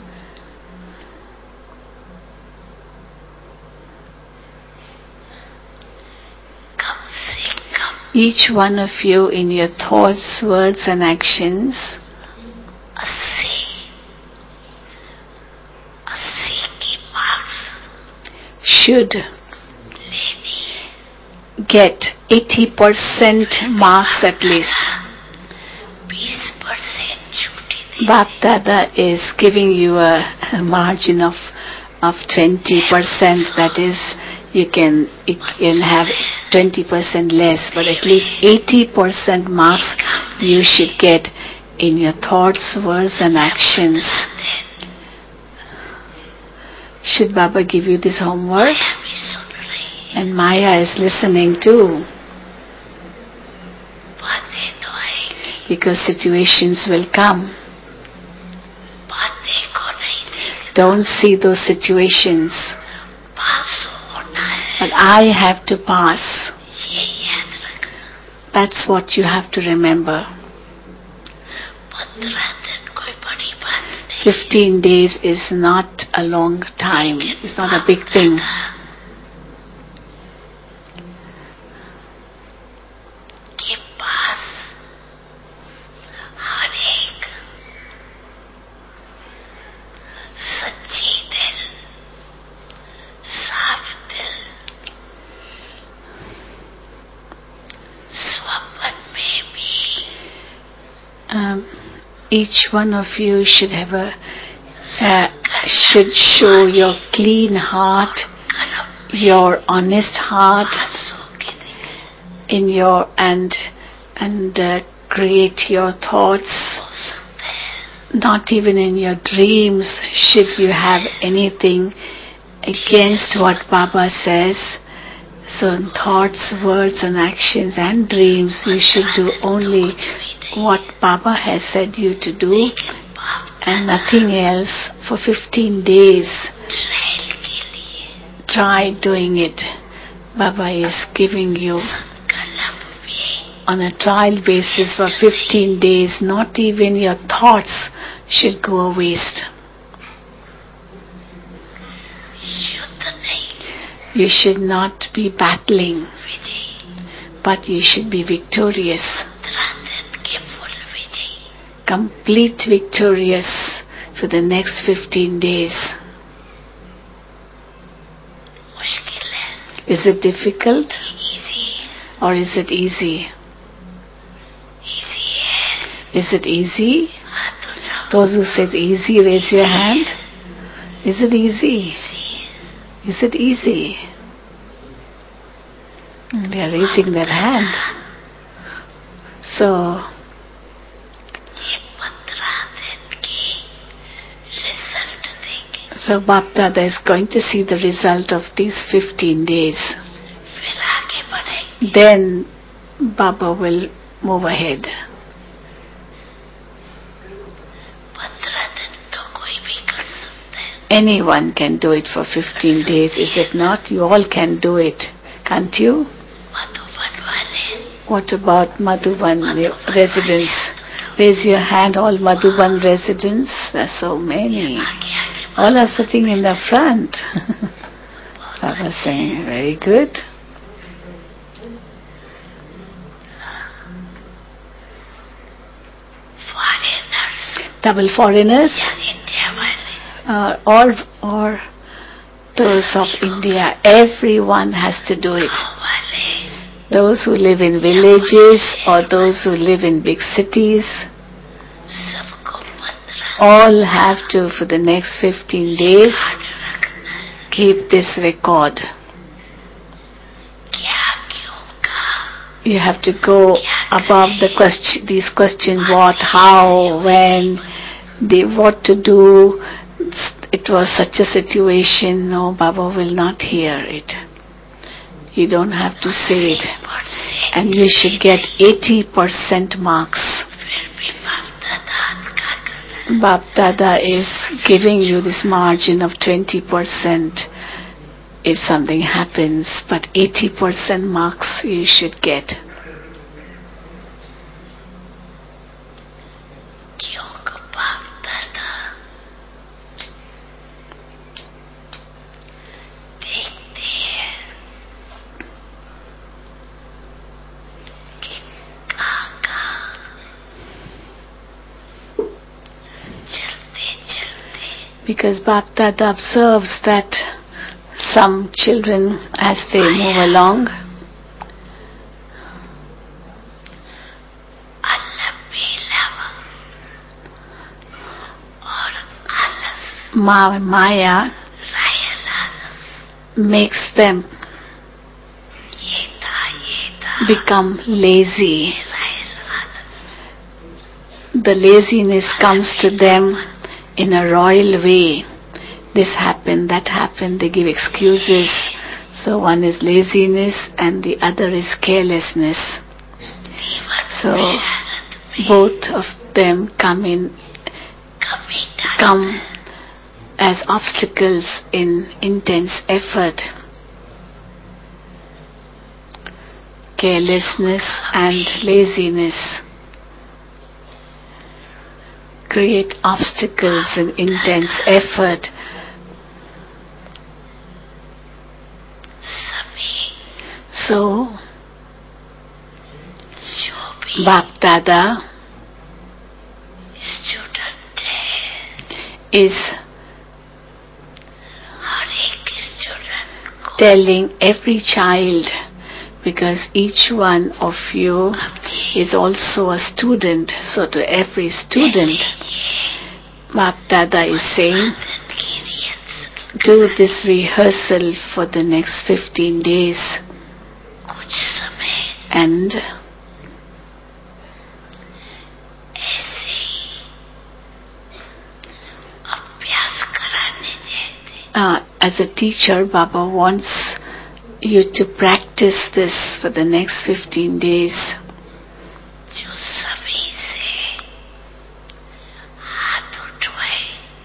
कम से कम each one of you in your thoughts, words and actions अस्सी अस्सी की मार्क्स should लेनी है. get eighty percent marks at least. बीस परसेंट छुट्टी दे. Bap Dada is giving you a, a margin of of twenty percent. That is, you can you can have twenty percent less, but at least eighty percent marks you should get in your thoughts, words, and actions. Should Baba give you this homework? माया भी सुन रही है. And Maya is listening too, बातें तो आएगी. because situations will come. बातें को नहीं देखना. Don't see those situations. पास होना है. But I have to pass. ये याद रखना. That's what you have to remember. पंद्रह दिन कोई बड़ी बात नहीं. Fifteen days is not a long time. It's not a big thing. के पास हर एक सच्ची दिल, साफ दिल, स्वप्न में भी Um, each one of you should have a uh, should show your clean heart, कलम your honest heart आंसू के दिखे in your and and uh, create your thoughts. हो सकते हैं. Not even in your dreams should you have anything against what Baba says. So in thoughts, words and actions and dreams, you should do only what Baba has said you to do बाप and nothing else for fifteen days. Trial के लिए Try doing it. Baba is giving you संकल्प भी on a trial basis for fifteen days. Not even your thoughts should go a waste. युद्ध नहीं, You should not be battling, विजयी. but you should be victorious. पंद्रह दिन के full विजयी. Complete victorious for the next fifteen days? मुश्किल है. Is it difficult Easy. or is it easy? Easy है. Is it easy? हाथ उठाओ. Those who says easy, raise your hand. Is it easy? Easy. Is it easy? They are raising their hand. So, ये पंद्रह दिन की result देंगे. so Bap Dada is going to see the result of these fifteen days. फिर आगे बढ़ेंगे. Then Baba will move ahead. पंद्रह दिन तो कोई भी कर सकते हैं. Anyone can do it for fifteen days, is it not? You all can do it, can't you? Madhuban वाले. What about Madhuban residents? Raise your hand, all Madhuban residents. There are so many. आगे आगे All are sitting in the front. Baba saying, very good. Foreigners Double foreigners, या India वाले. uh, or or those of India. Everyone has to do it. गाँव वाले. Those who live in villages or those who live in big cities, सबको पंद्रह all have to, for the next fifteen days, रखना है. keep this record. क्या क्यों का. You have to go above the question, these questions: what, how, when, the, what to do. It was such a situation. No, Baba will not hear it. You don't have to say it. Percent. And you should get eighty percent marks. फिर भी बाप दादा का करना है. Bap Dada is giving you this margin of twenty percent if something happens, but eighty percent marks you should get. क्योंकि बाप दादा देखते हैं कि कहाँ कहाँ चलते चलते Because Bap Dada observes that some children, as they move along, अलग बेलावा और आलस Ma- Maya रायल आलस makes them ये था ये था become lazy. रायल आलस. The laziness comes to them in a royal way. This happened, that happened, they give excuses. So one is laziness and the other is carelessness. जीवन So शरत में both of them come in, कमी डाल come as obstacles in intense effort. Carelessness and laziness create obstacles in intense effort. सभी So जो भी Bap Dada student है is हर एक स्टूडेंट को telling every child, because each one of you is also a student, so to every student, Bap Dada is saying, दिन की rehearsal do this rehearsal for the next fifteen days कुछ समय and ऐसे ही अभ्यास कराने चाहते. uh, as a teacher, Baba wants you to practice this for the next fifteen days. जो सभी से हाथ उठवाए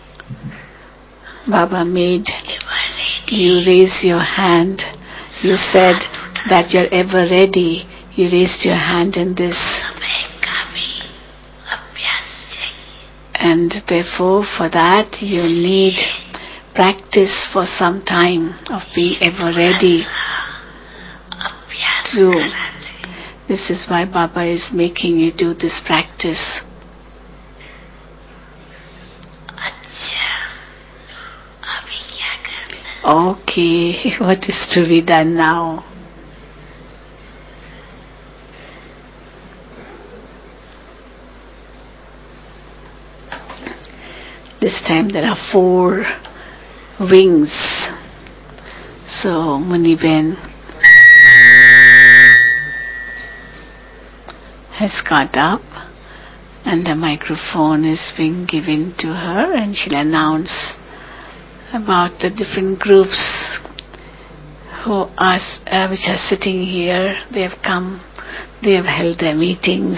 Baba made ever ready you raise your hand. You said that you're ever ready. You raised your hand in this. समय का भी अभ्यास चाहिए. And therefore, for that, you need practice for some time of being ever ready. अभ्यास True. कराने. This is why Baba is making you do this practice. Okay, what is to be done now? This time there are four wings. So Muniben has got up and the microphone is being given to her and she'll announce about the different groups who are, uh, which are sitting here. They have come, they have held their meetings.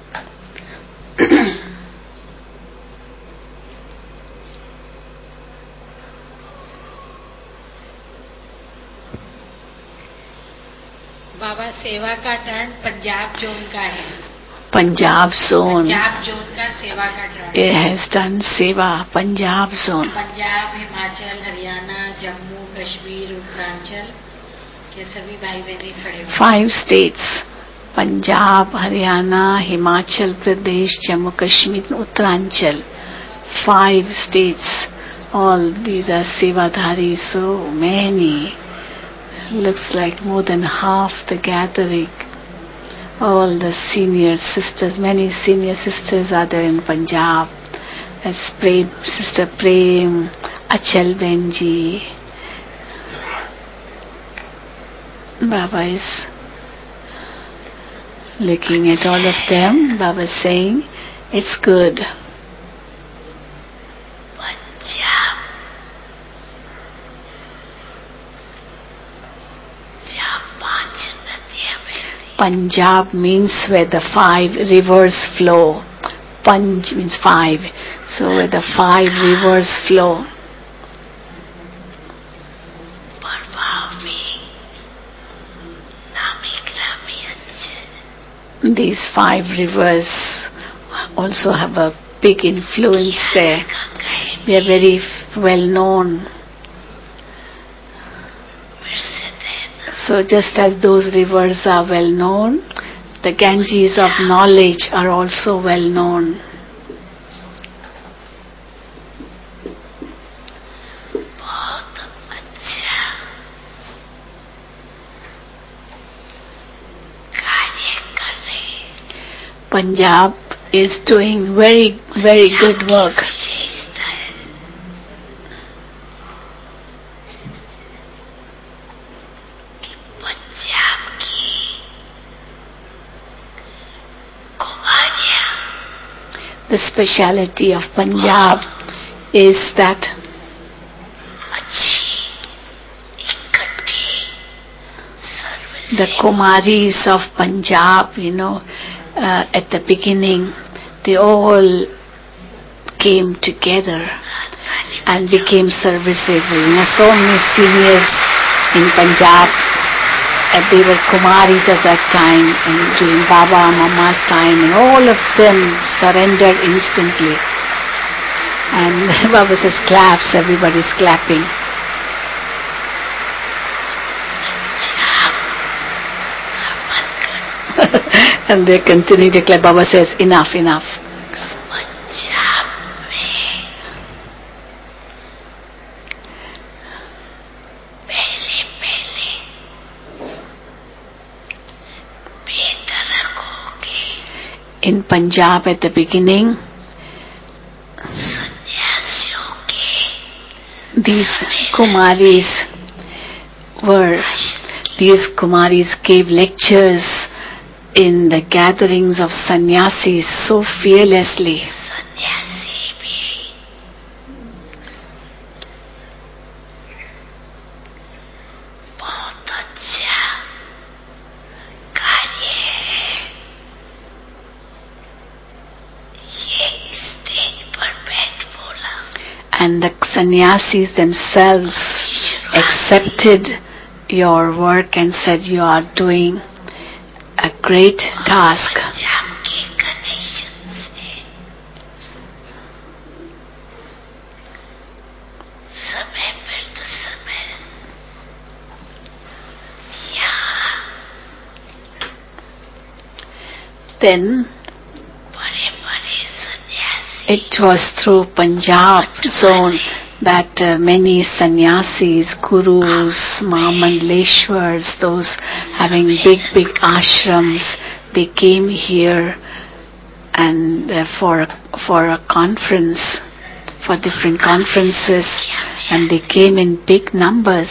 बाबा सेवा का turn Punjab zone का है. Punjab zone. Punjab zone का सेवा का turn. It has done Seva, Punjab zone. Punjab, Himachal, Haryana, Jammu, Kashmir, Uttaranchal के सभी भाई बहने खड़े हुए. Five states, Punjab, Haryana, Himachal Pradesh, Jammu Kashmir, Uttaranchal. Five states. All these are Sevadhari, so many. Looks like more than half the gathering. All the senior sisters, many senior sisters are there in Punjab. That's Prem, Sister Prem, Achal Benji. Baba is looking at all of them. Baba is saying, it's good. Punjab जहाँ पांच नदियाँ बहती. Punjab means where the five rivers flow. Panj means five. So where the five rivers flow. प्रभाव भी नामी ग्रामी अच्छे. These five rivers also have a big influence there. They are very f- well known. So just as those rivers are well known, the Ganges of knowledge are also well known. बहुत अच्छा कार्य कर रहे. Punjab is doing very, very good work. विशेषता है कि पंजाब की कुमारियाँ The speciality of Punjab is that अच्छी इकट्ठी service the Kumaris of Punjab, you know, uh, at the beginning, they all came together and became serviceable. You know, so many seniors in Punjab, uh, they were Kumaris at that time, and during Baba, Mama's time, and all of them surrendered instantly. And Baba says, claps, everybody's clapping. And they continue to clap. Baba says, enough, enough. Punjab में पहले पहले बेदरक होके In Punjab at the beginning, सन्यासियों के these Kumaris were, these Kumaris gave lectures in the gatherings of sannyasis so fearlessly. सन्यासी भी बहुत अच्छा कार्य है. ये स्टेज पर बैठ बोला. And the sannyasis themselves accepted your work and said you are doing a great task. Punjab के कनेक्शन से समय पर तो समय यहाँ Then बड़े बड़े सन्यासी it was through Punjab zone that uh, many sannyasis, gurus, Mahamandaleshwars, those having big, big ashrams, they came here and uh, for for a conference, for different conferences, and they came in big numbers.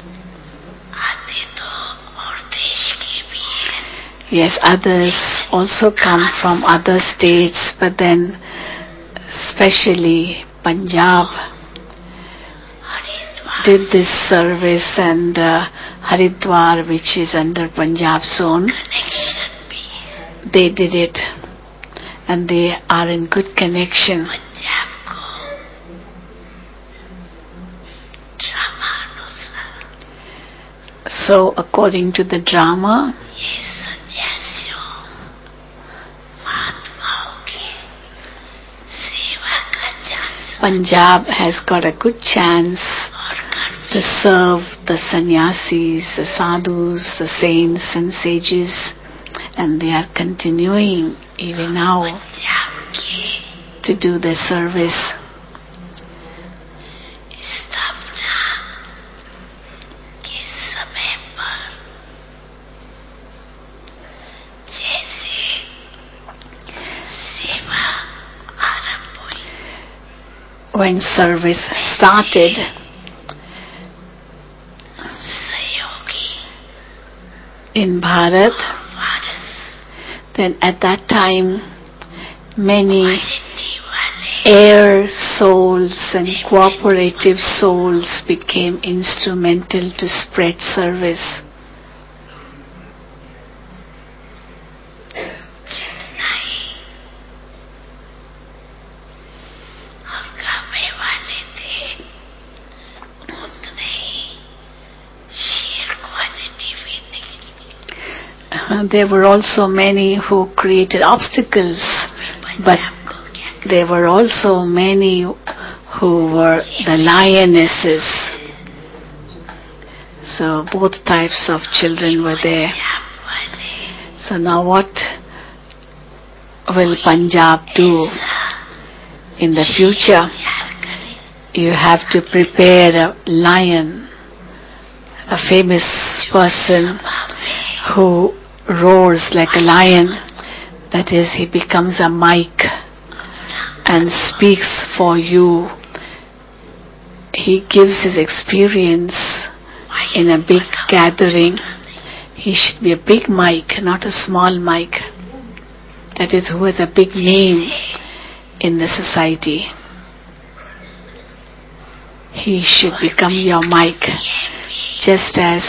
Yes, others also come from other states, but then especially Punjab did this service, and uh, Haridwar, which is under Punjab zone, they did it, and they are in good connection. So according to the drama, Punjab has got a good chance to serve the sannyasis, the sadhus, the saints and sages, and they are continuing even now to do their service. When service started, in Bharat, then at that time many air souls and cooperative souls became instrumental to spread service. There were also many who created obstacles, but there were also many who were the lionesses. So both types of children were there. So now what will Punjab do in the future? You have to prepare a lion, a famous person who roars like a lion. That is, he becomes a mic and speaks for you. He gives his experience in a big gathering. He should be a big mic, not a small mic. That is, who has a big name in the society. He should become your mic, just as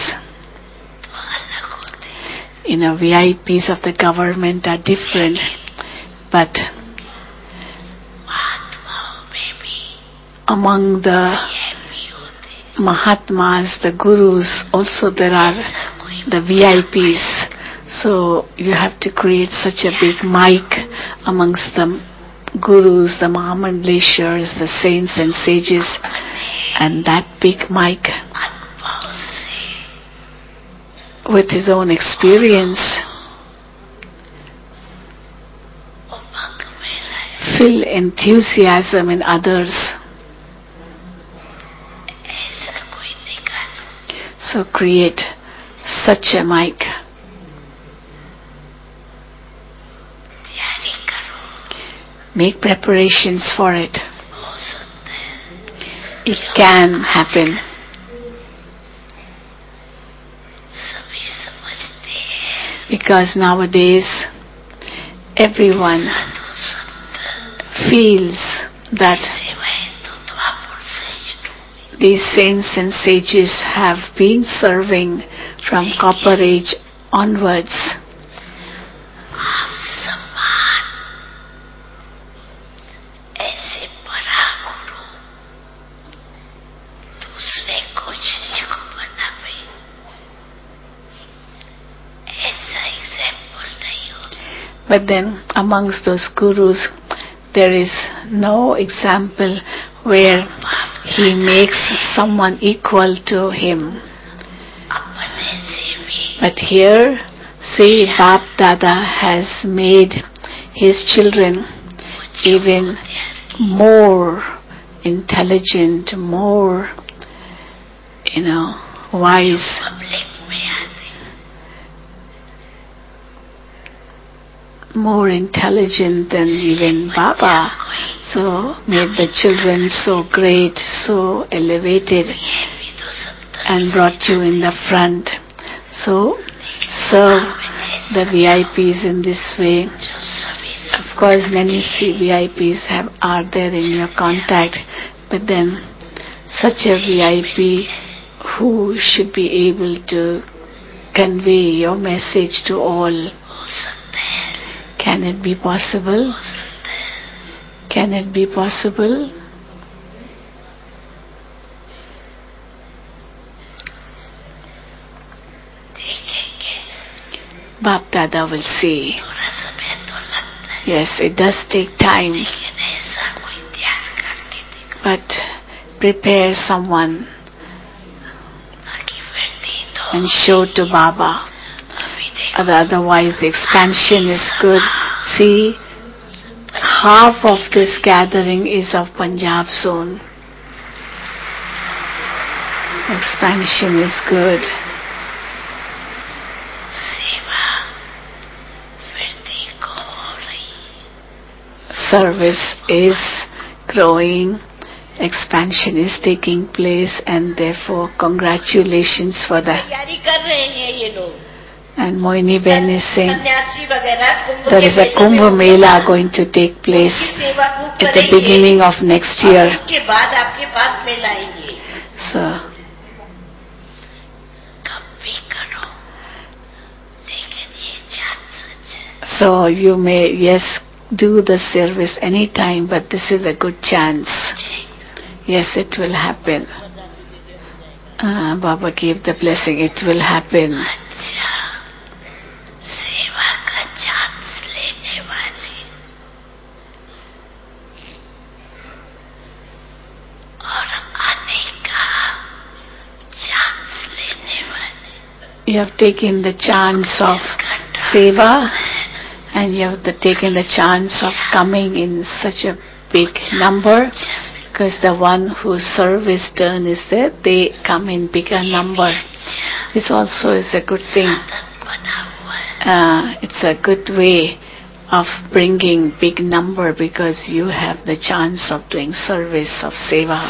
you know, V I Ps of the government are different, but among the Mahatmas, the Gurus, also there are the V I Ps. So you have to create such a big mic amongst the Gurus, the Mahamandaleshwars, the saints and sages, and that big mic, with his own experience, fill enthusiasm in others. So create such a mic. Make preparations for it. It can happen. Because nowadays everyone feels that these saints and sages have been serving from Copper Age onwards. But then amongst those gurus, there is no example where he makes someone equal to him. But here, say Bap Dada has made his children even more intelligent, more, you know, wise. More intelligent than even Baba. So made the children so great, so elevated, and brought you in the front. So serve the V I Ps in this way. Of course, many V I Ps have are there in your contact, but then such a V I P who should be able to convey your message to all. Can it be possible? Can it be possible? Bap Dada will see. Yes, it does take time. But prepare someone and show to Baba. Otherwise the expansion is good. See, half of this gathering is of Punjab zone. Expansion is good. Service is growing, expansion is taking place, and therefore congratulations for that. And Moini Ben is saying there is a Kumbh Mela going to take place at the beginning of next year. So, so you may, yes, do the service anytime, but this is a good chance. Yes, it will happen. Uh, Baba gave the blessing, it will happen. You have taken the chance of seva, and you have the, taken the chance of coming in such a big number, because the one whose service turn is there, they come in bigger number. This also is a good thing. Uh, it's a good way of bringing big number, because you have the chance of doing service of seva.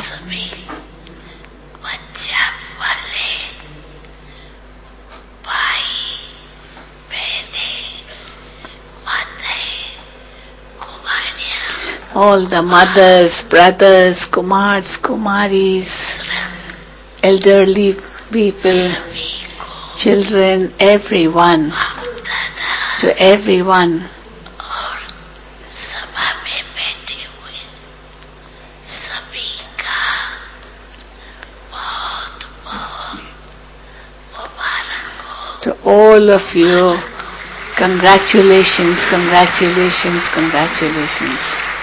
All the mothers, brothers, Kumars, Kumaris, elderly people, children, everyone, to everyone. To all of you, congratulations, congratulations, congratulations.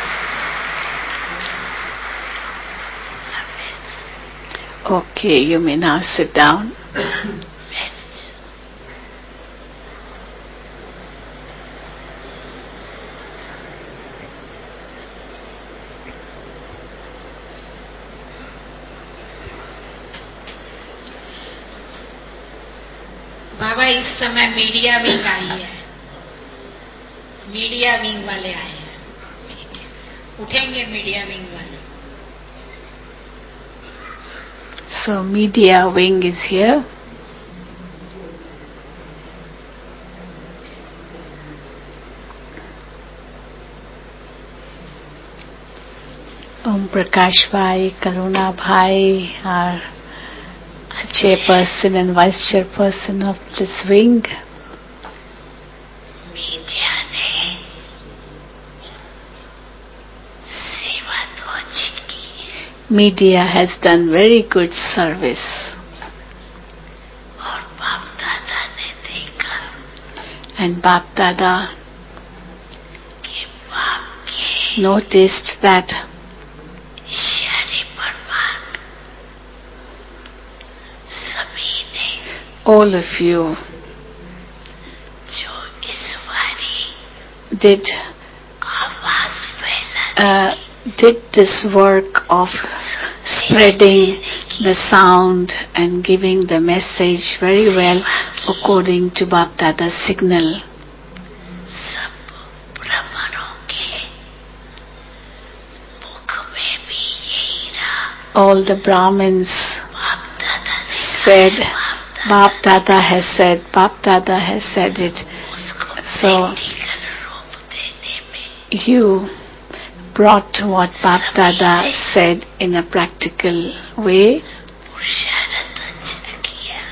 Okay, you may now sit down. बाबा इस समय media wing आई है, media wing वाले आए हैं, उठेंगे media wing वाले. So media wing is here. Om Prakash Bhai, Karuna Bhai are chairperson and vice chairperson of this wing. Media has done very good service. And Bap Dada noticed that all of you did uh, did this work of spreading the sound and giving the message very well according to Bap Dada's signal. सब ब्राह्मणों के मुख में भी यही रहा. All the Brahmins बाप दादा ने said, कहा, Bap Dada has said, Bap Dada has said it. उसको So, प्रैक्टिकल रूप देने में you brought what Bap Dada said in a practical way. पुरुषार्थ अच्छा किया.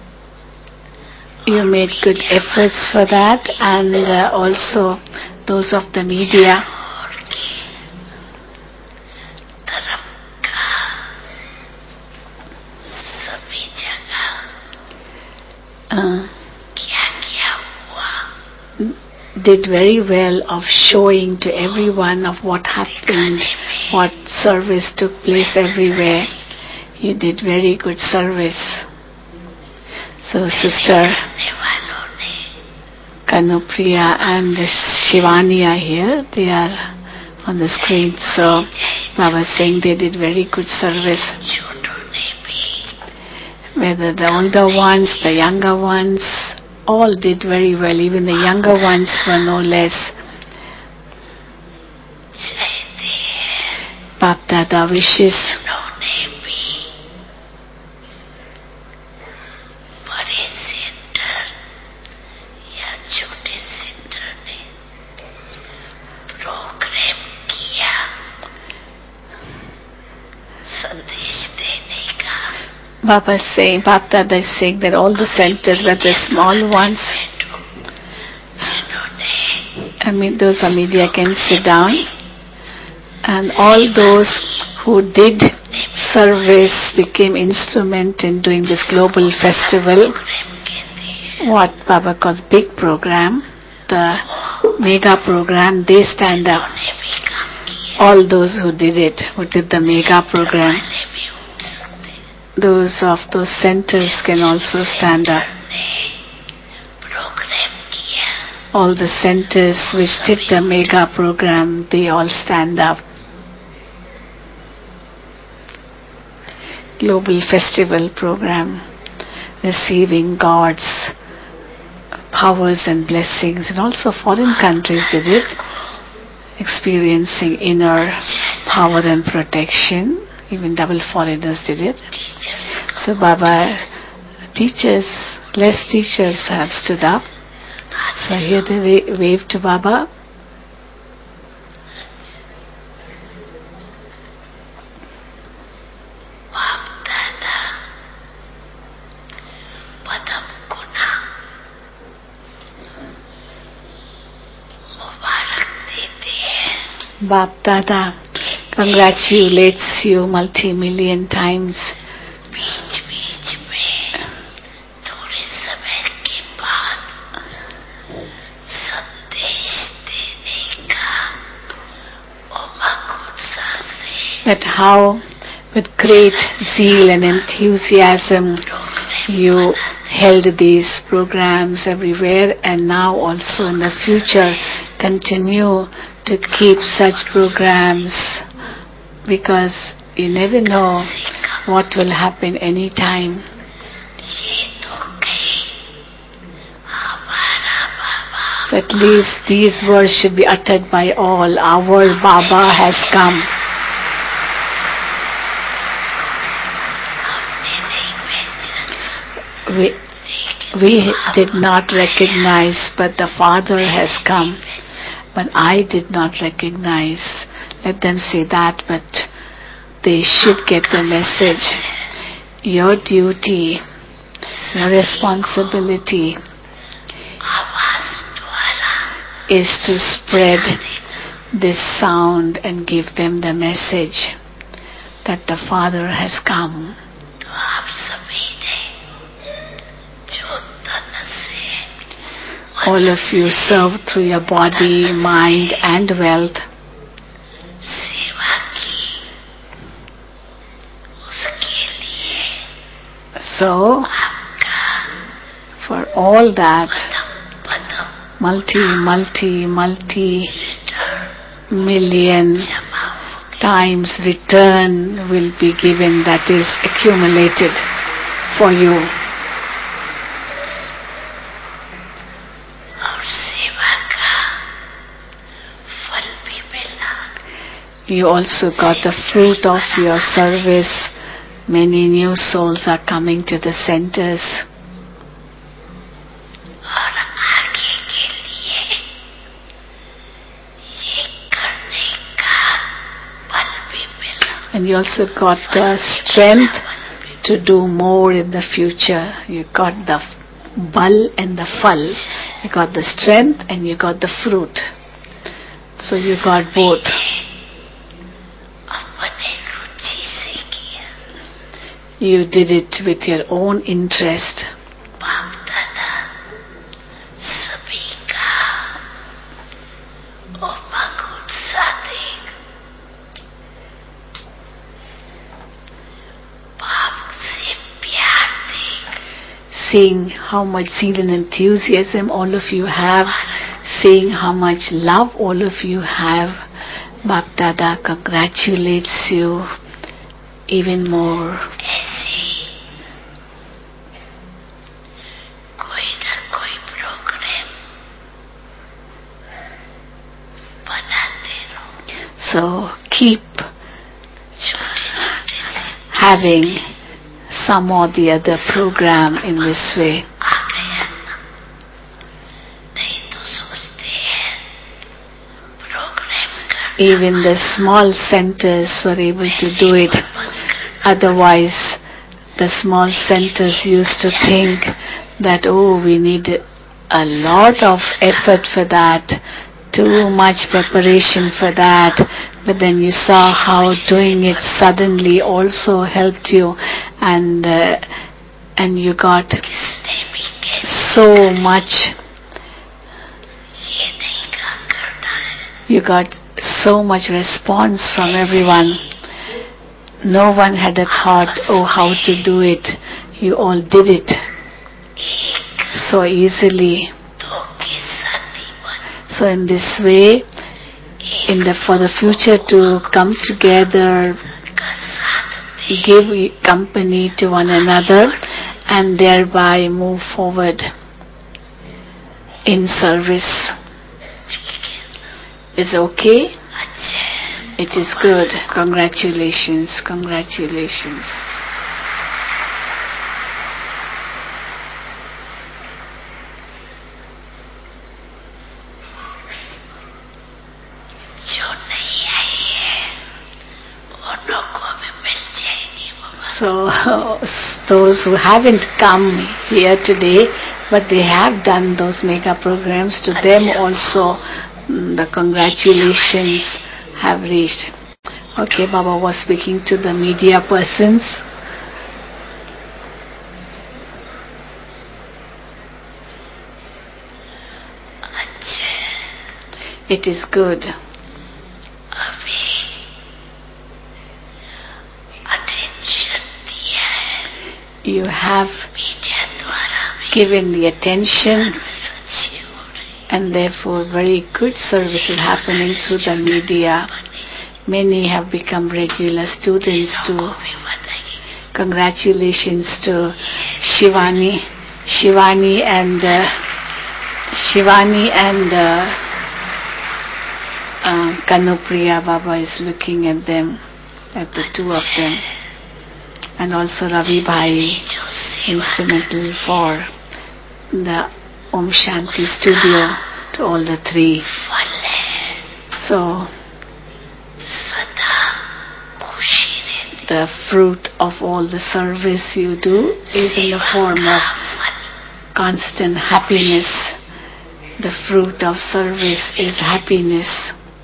You made good efforts for that, and uh, also those of the media. और के धर्म का सभी जगह Uh, क्या क्या हुआ did very well of showing to everyone of what happened, what service took place everywhere. You did very good service. So Sister करने वालों ने Kanupriya and Shivani are here. They are on the screen. So Baba was saying they did very good service. छोटों ने भी Whether the older ones, the younger ones, all did very well. Even the younger ones were no less. चाहते हैं. Bap Dada wishes उन्होंने भी बड़े centre या छोटे सेंटर ने प्रोग्राम किया संदेश देने का. Baba is saying, Bap Dada is saying that all the centers, whether the small ones, जिन्होंने I mean those are media can sit down, and all those who did service became instrument in doing this global festival, programme कहते हैं. what Baba calls big program, the mega program, they stand up. उन्होंने भी काम किया. All those who did it, who did the mega program, वाले भी उठ सकते हैं. those of those centers can also stand up. ने प्रोग्राम किया. All the centers which did the mega program, they all stand up. Global festival program, receiving God's powers and blessings, and also foreign countries did it, experiencing inner power and protection. Even double foreigners did it. Teachers So Baba, teachers, less teachers have stood up. So here they wa- wave to Baba. बाप दादा पदम गुना मुबारक देते हैं. Bap Dada congratulates you multi-million times. बीच बीच में थोड़े समय के बाद संदेश देने का उमंग उत्साह से That how with great zeal and enthusiasm you held these programs everywhere, and now also in the future continue to keep such programs, because you never know what will happen any time. ये तो कहीं हमारा बाबा So at least these words should be uttered by all. Our Baba has come. हमने नहीं पहचाना. We, we did not recognize, but the Father has come. But I did not recognize. Let them say that, but they should get the message. Your duty, your responsibility आवाज द्वारा is to spread this sound and give them the message that the Father has come. तो आप सभी ने जो तन से All of you serve through your body, mind and wealth. सेवा की उसके लिए So, आपका for all that, पदम पदम multi, multi, multi return million जमा times return will be given, that is accumulated for you. और सेवा का फल भी मिला. You also got the fruit of your service. Many new souls are coming to the centers. और आगे के लिए ये करने का बल भी मिला. And you also got the strength to do more in the future. You got the bal and the fal. You got the strength and you got the fruit. So you got both. अपने रुचि से किया. You did it with your own interest. बाप दादा सभी का उमंग उत्साह देख, बाप से प्यार देख, Seeing how much zeal and enthusiasm all of you have, seeing how much love all of you have, Bap Dada congratulates you even more. ऐसे कोई न कोई प्रोग्राम बनाते रहो. So keep छोटे छोटे से having some or the other program in this way. आ गया ना. नहीं तो सोचते हैं प्रोग्राम करना. Even the small centers were able to do it. Otherwise, the small centers used to think that, oh, we need a lot of effort for that, too much preparation for that. But then you saw how doing it suddenly also helped you, and uh, and you got किसने भी कैसे so much. ये नहीं का करना है. You got so much response from everyone. No one had a thought, oh, how to do it. You all did it एक so easily. दो के साथी बन. So in this way, in the for the future to come together, का साथ दे. give company to one another, and thereby move forward in service. Is okay? अच्छा. It is good. Congratulations, congratulations. जो नहीं आई है उन लोगों को भी मिल जाएगी Baba. So those who haven't come here today, but they have done those mega programs, to them also mm, the congratulations have reached. Okay, Baba was speaking to the media persons. अच्छा. It is good. अभी attention दिया है You have media द्वारा भी. given the attention, service अच्छी हो रही. and therefore very good service is happening through the media. Many have become regular students वो too. भी बताइए. Congratulations to Shivani, Shivani and uh, Shivani and uh, uh, Kanupriya. Baba is looking at them, at the two of them, and also Ravi Bhai, जो सेवा instrumental for the Om Shanti studio, to all the three. फल है So सदा खुशी रहती. the fruit of all the service you do is in the form of फल constant happiness. The fruit of service is happiness.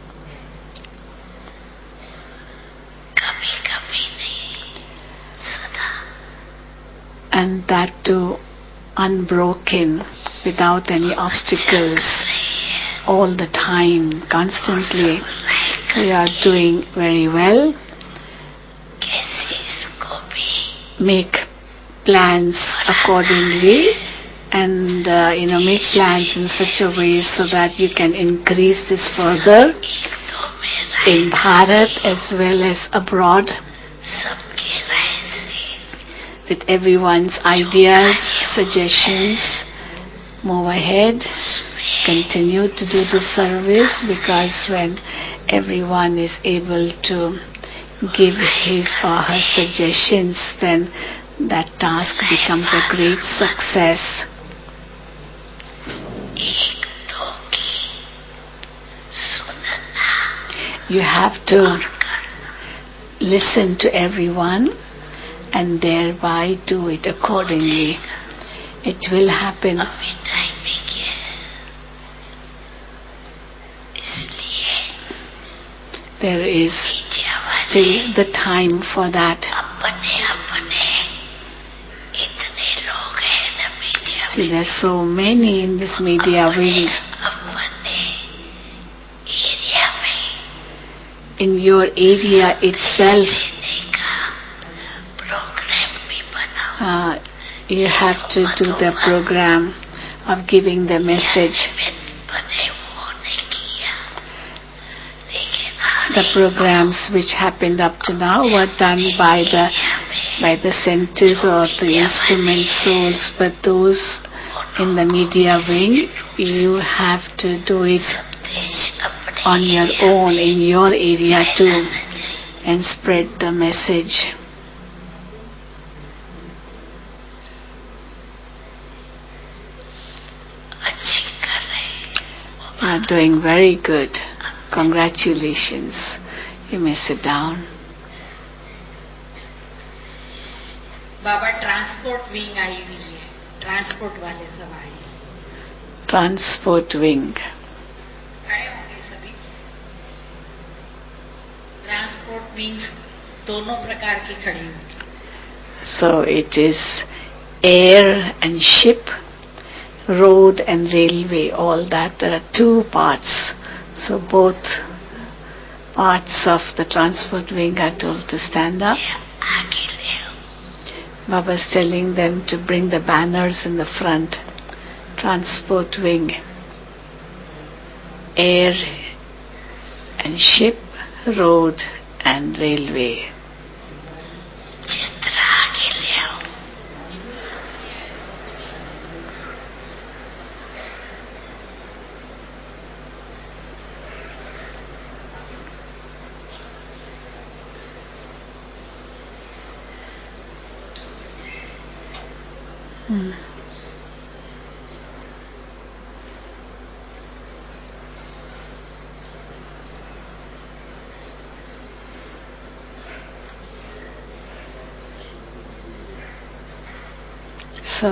कभी कभी नहीं सदा. And that too unbroken, without any obstacles, all the time, constantly. So you are doing very well. कैसे इसको भी Make plans accordingly, and uh, you know, make plans in such a way so that you can increase this further. एक दो में in Bharat as well as abroad, सबके राय से with everyone's ideas, suggestions. Move ahead, continue to do the service, because when everyone is able to give his or her suggestions, then that task becomes a great success. एक दो की सुनना You have to और करना. listen to everyone and thereby do it accordingly. It will happen. अभी timing है, इसलिए There is media वाले still the time for that. अपने अपने इतने लोग हैं ना मीडिया See, में, there's so many in this media wing. अपने एरिया में In your area itself, देने का प्रोग्राम भी बनाओ. uh, you have to do the program of giving the message. बने वो नहीं किया, लेकिन The programs which happened up to now were done by the by the centers or the instrument souls, but those in the media wing, you have to do it देश अपने on your own in your area too and spread the message. अच्छी कर रहे हैं. You are doing very good. Congratulations. You may sit down. Baba transport wing आई हुई है, transport वाले सब आए हैं. Transport wing. खड़े होंगे सभी. ट्रांसपोर्ट विंग्स दोनों प्रकार की खड़ी होंगी. So it is air and ship, road and railway, all that. There are two parts. So both parts of the transport wing are told to stand up. आगे ले आओ. Baba is telling them to bring the banners in the front. Transport wing, air and ship, road and railway. चित्र आगे ले आओ. Hmm. So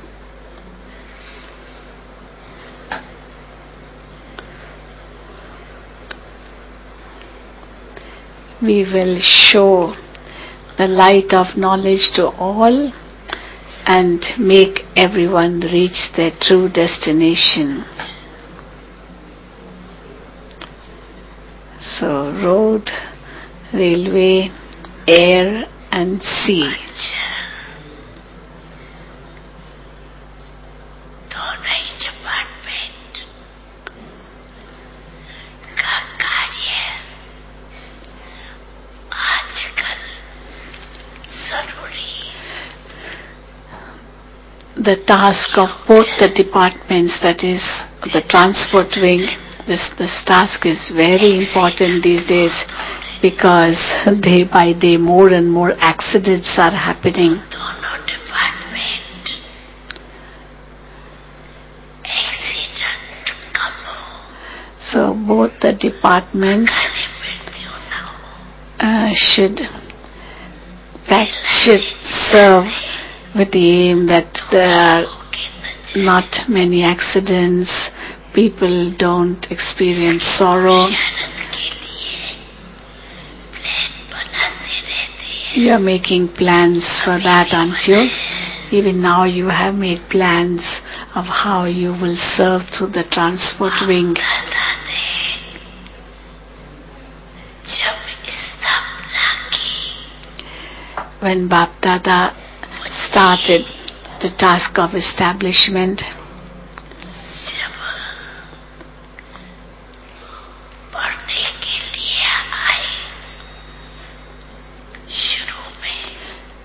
we will show the light of knowledge to all and make everyone reach their true destination. So road, railway, air and sea. अच्छा, दोनों ही department का कार्य आजकल जरूरी. The task of both the departments, that is the transport wing, this, this task is very important these days, because day by day more and more accidents are happening. दोनों department accident कम हो, So both the departments खाली मृत्यु न हो. uh, should that should serve with the aim that there are के न जाए. not many accidents, people don't experience sorrow. शरण के लिए प्लान बनाते रहते हैं. You are making plans for that, aren't you? Even now you have made plans of how you will serve through the transport wing. दादा ने जब स्थापना की, When Bap Dada started the task of establishment, जब पढ़ने के लिए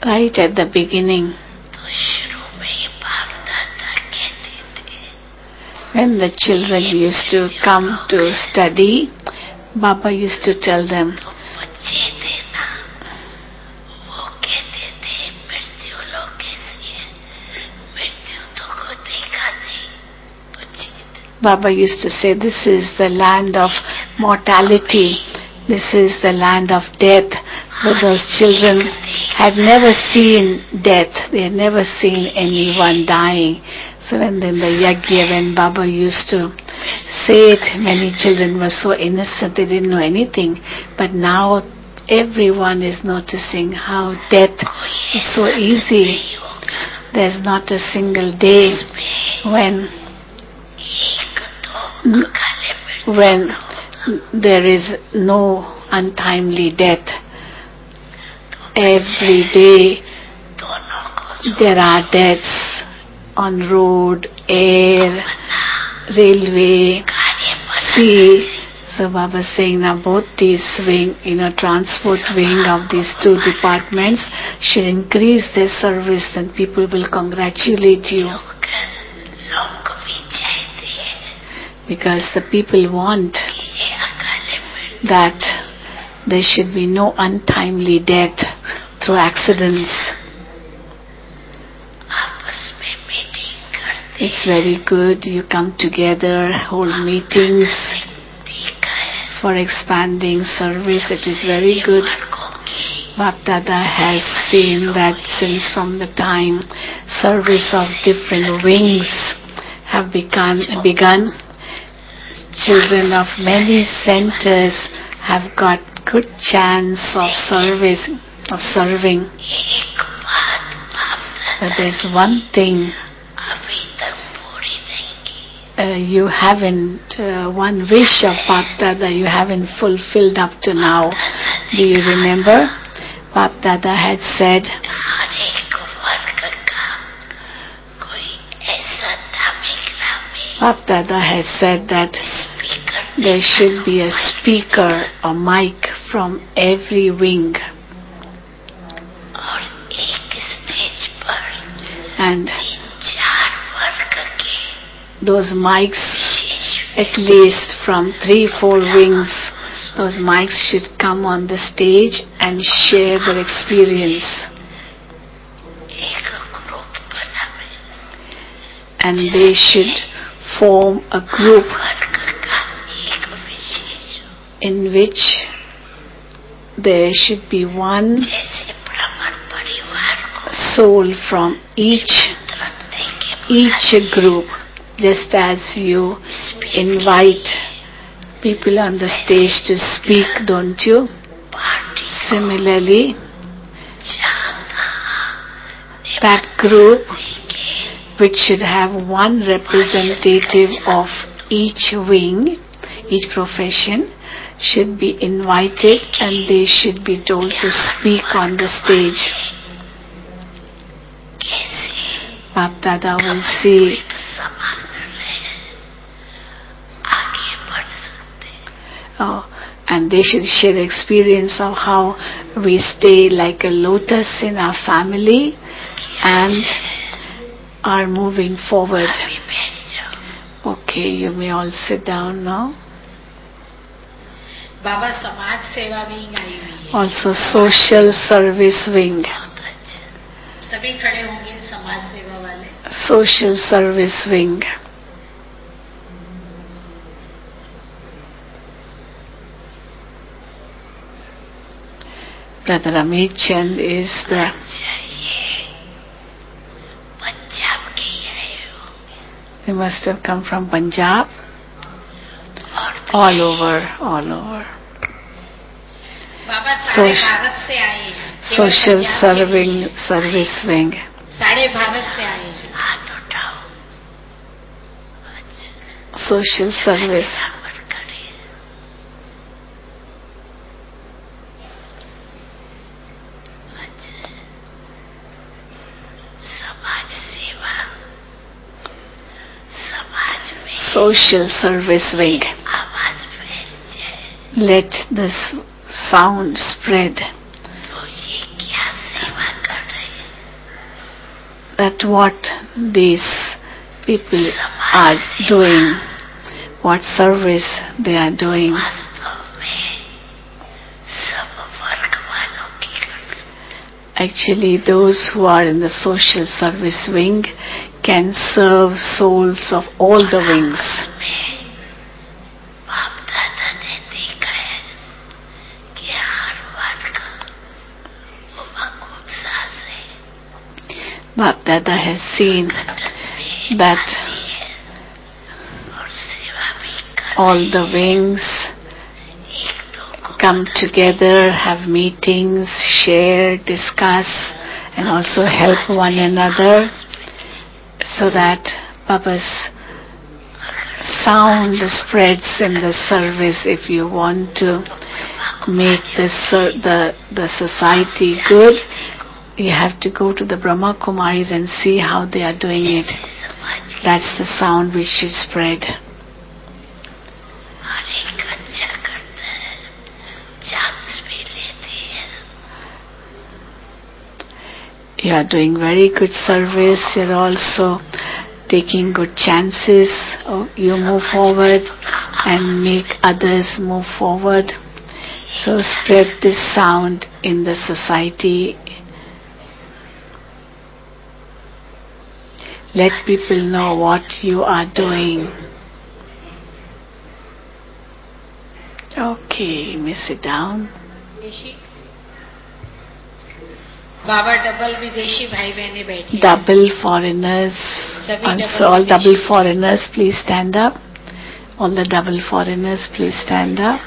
right at the beginning, तो शुरू में ही बाप दादा कहते थे, when the children used to come to study, Baba used to tell them, तो बच्चे थे ना, वो कहते थे मृत्यु लोग कैसी है, मृत्यु तो को देखा नहीं, बच्चे थे। Baba used to say, this is the land of mortality, this is the land of death. But those children had never seen death, they had never seen anyone dying. So when in the yagya, when Baba used to say it, many children were so innocent, they didn't know anything. But now everyone is noticing how death is so easy. There's not a single day when when there is no untimely death. Every day there are deaths on road, air, railway, sea. So Baba is saying now both these wing, you know, transport wing of these two departments should increase their service, and people will congratulate you. Because the people want that there should be no untimely death through accidents. It's very good you come together, hold meetings for expanding service. It is very good. Bap Dada has seen that since from the time service of different wings have begun, begun, children of many centers have got good chance of service, of serving. But there's one thing uh, you haven't, uh, one wish of Bap Dada you haven't fulfilled up to now. Do you remember? Bap Dada had said, Bap Dada has said that there should be a speaker or mic from every wing. And those mics, at least from three, four wings, those mics should come on the stage and share their experience. And they should form a group in which there should be one soul from each each group, just as you invite people on the stage to speak, don't you? Similarly, that group which should have one representative of each wing, each profession, should be invited and they should be told to speak on the stage. Bap Dada will see oh, and they should share experience of how we stay like a lotus in our family and are moving forward. Okay, you may all sit down now. बाबा समाज सेवा wing आई हुई है. Also social service wing. सभी खड़े होंगे समाज सेवा वाले. Social service wing. Brother Amit Chand is the they must have come from Punjab. All over, all over. बाबा सारे भारत से आए हैं. Social serving service wing. सारे भारत से आए हैं. Social service. Social service wing. Let this sound spread. that what these people are doing, what service they are doing. Actually, those who are in the social service wing can serve souls of all the wings. Bap Dada has seen that all the wings come together, have meetings, share, discuss, and also help one another, so that Baba's sound spreads in the service. If you want to make the the, the society good, you have to go to the Brahma Kumaris and see how they are doing it. That's the sound which should spread. You are doing very good service. You're also taking good chances. You move forward and make others move forward. So spread this sound in the society. Let people know what you are doing. Okay, you may sit down. Baba double विदेशी भाई बहने बैठे. Double foreigners. Also, all double foreigners, please stand up. All the double foreigners, please stand up.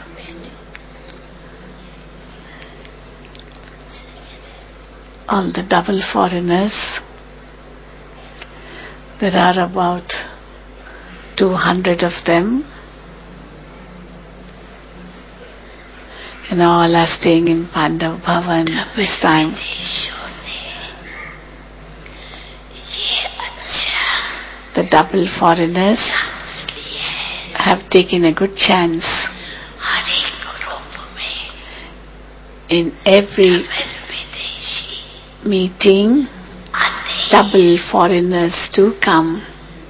All the double foreigners. There are about two hundred of them. And all are staying in Pandav Bhavan this time. The double foreigners have taken a good chance. In every meeting, double foreigners do come.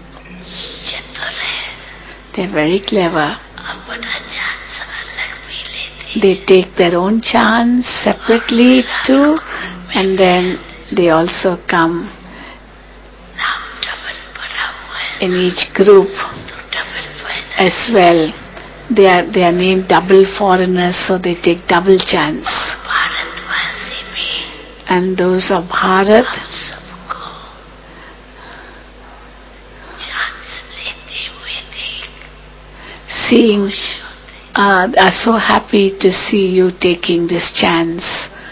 They're very clever. They take their own chants separately too, and then they also come in each group as well. They are they are named double foreigners, so they take double chants. And those of Bharat, seeing uh, are so happy to see you taking this chance.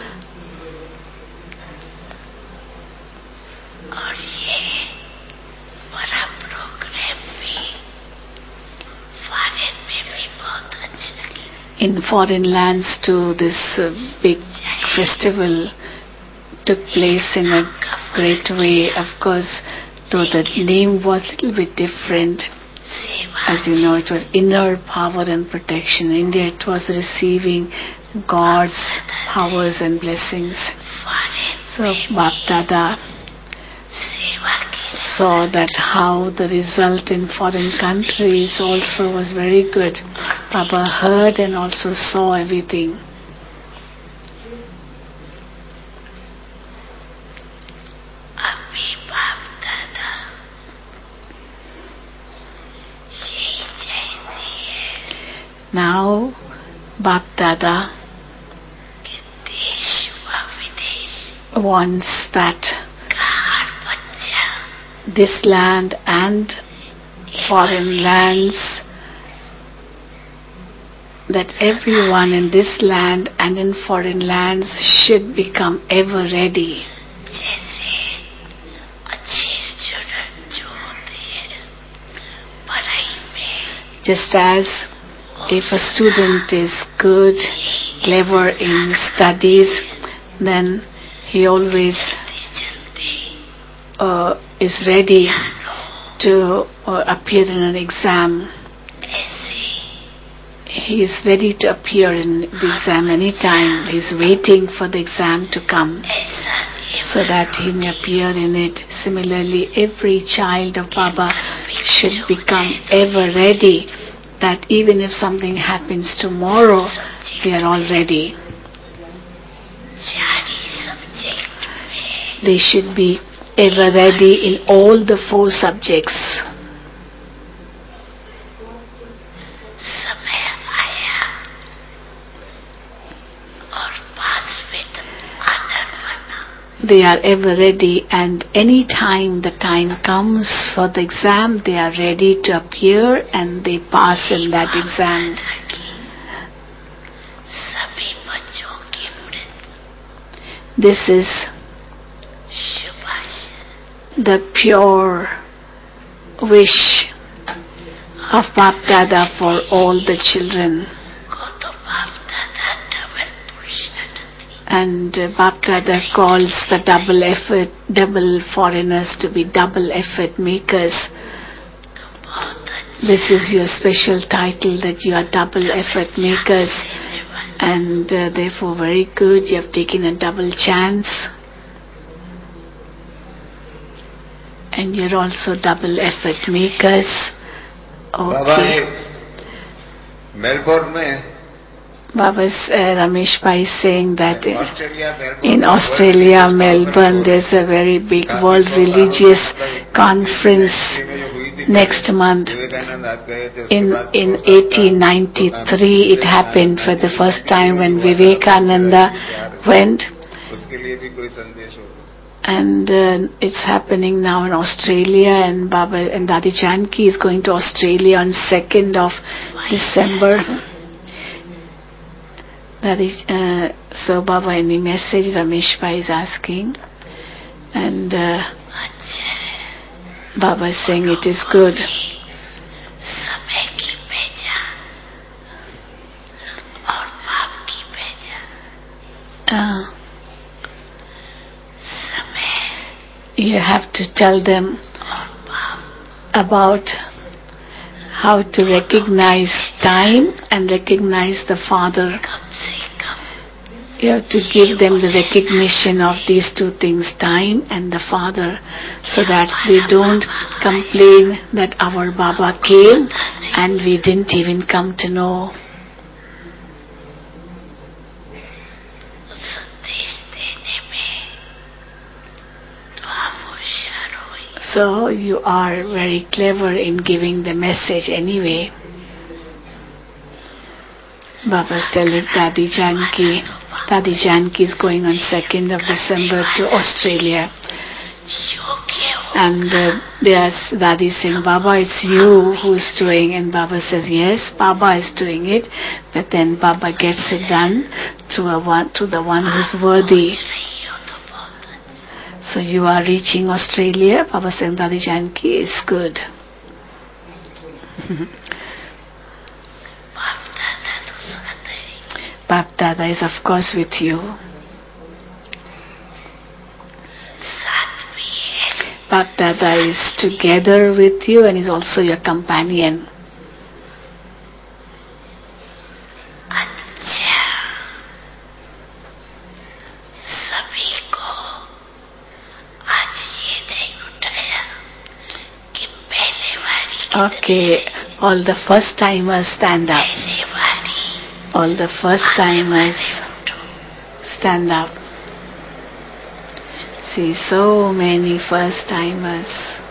In foreign lands too, this uh, big festival took place in a great way. Of course, though the name was a little bit different. As you know, it was inner power and protection. In India, it was receiving God's powers and blessings. So Bap Dada saw that how the result in foreign countries also was very good. Baba heard and also saw everything. Now, Bap Dada wants that this land and foreign lands, that everyone in this land and in foreign lands should become ever ready. Just as if a student is good, clever in studies, then he always uh, is ready to uh, appear in an exam. He is ready to appear in the exam anytime. He is waiting for the exam to come. so that he may appear in it. Similarly, every child of Baba should become ever ready, that even if something happens tomorrow, they are all ready. They should be ever ready in all the four subjects. They are ever ready, and any time the time comes for the exam, they are ready to appear and they pass in that exam. This is the pure wish of Bap Dada for all the children. And uh, Bap Dada calls the double effort, double foreigners to be double effort makers. This is your special title, that you are double effort makers, and uh, therefore very good. You have taken a double chance, and you're also double effort makers. Okay. Melbourne में Baba's uh, Ramesh Bhai is saying that in Australia, in Australia, Melbourne, there's a very big world religious conference next month. In in eighteen ninety-three, it happened for the first time when Vivekananda went. And uh, it's happening now in Australia, and Baba and Dadi Janki is going to Australia on second of December. That is, uh, so Baba, any message Ramesh Bhai is asking, and uh, Baba is saying it is good. Uh, you have to tell them about how to recognize time and recognize the Father. You have to give them the recognition of these two things, time and the Father, so that they don't complain that our Baba came and we didn't even come to know. So you are very clever in giving the message anyway. Baba's telling Dadi Janki, Dadi Janki is going on second of December to Australia. And uh, there's Dadi saying, Baba, it's you who is doing. And Baba says, yes, Baba is doing it. But then Baba gets it done to, a one, to the one who's worthy. So you are reaching Australia. Baba saying, Dadi Janki is good. Bap Dada is of course with you. Bap Dada is together with you and is also your companion. Okay, all the first timers stand up. All the first timers stand up. See, so many first timers.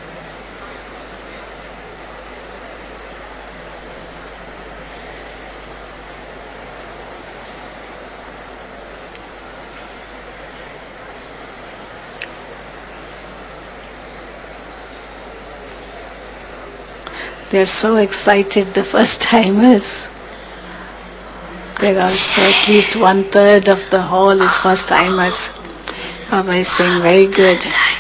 They're so excited, the first timers. There are also at least one third of the hall is first timers. Baba is saying very good.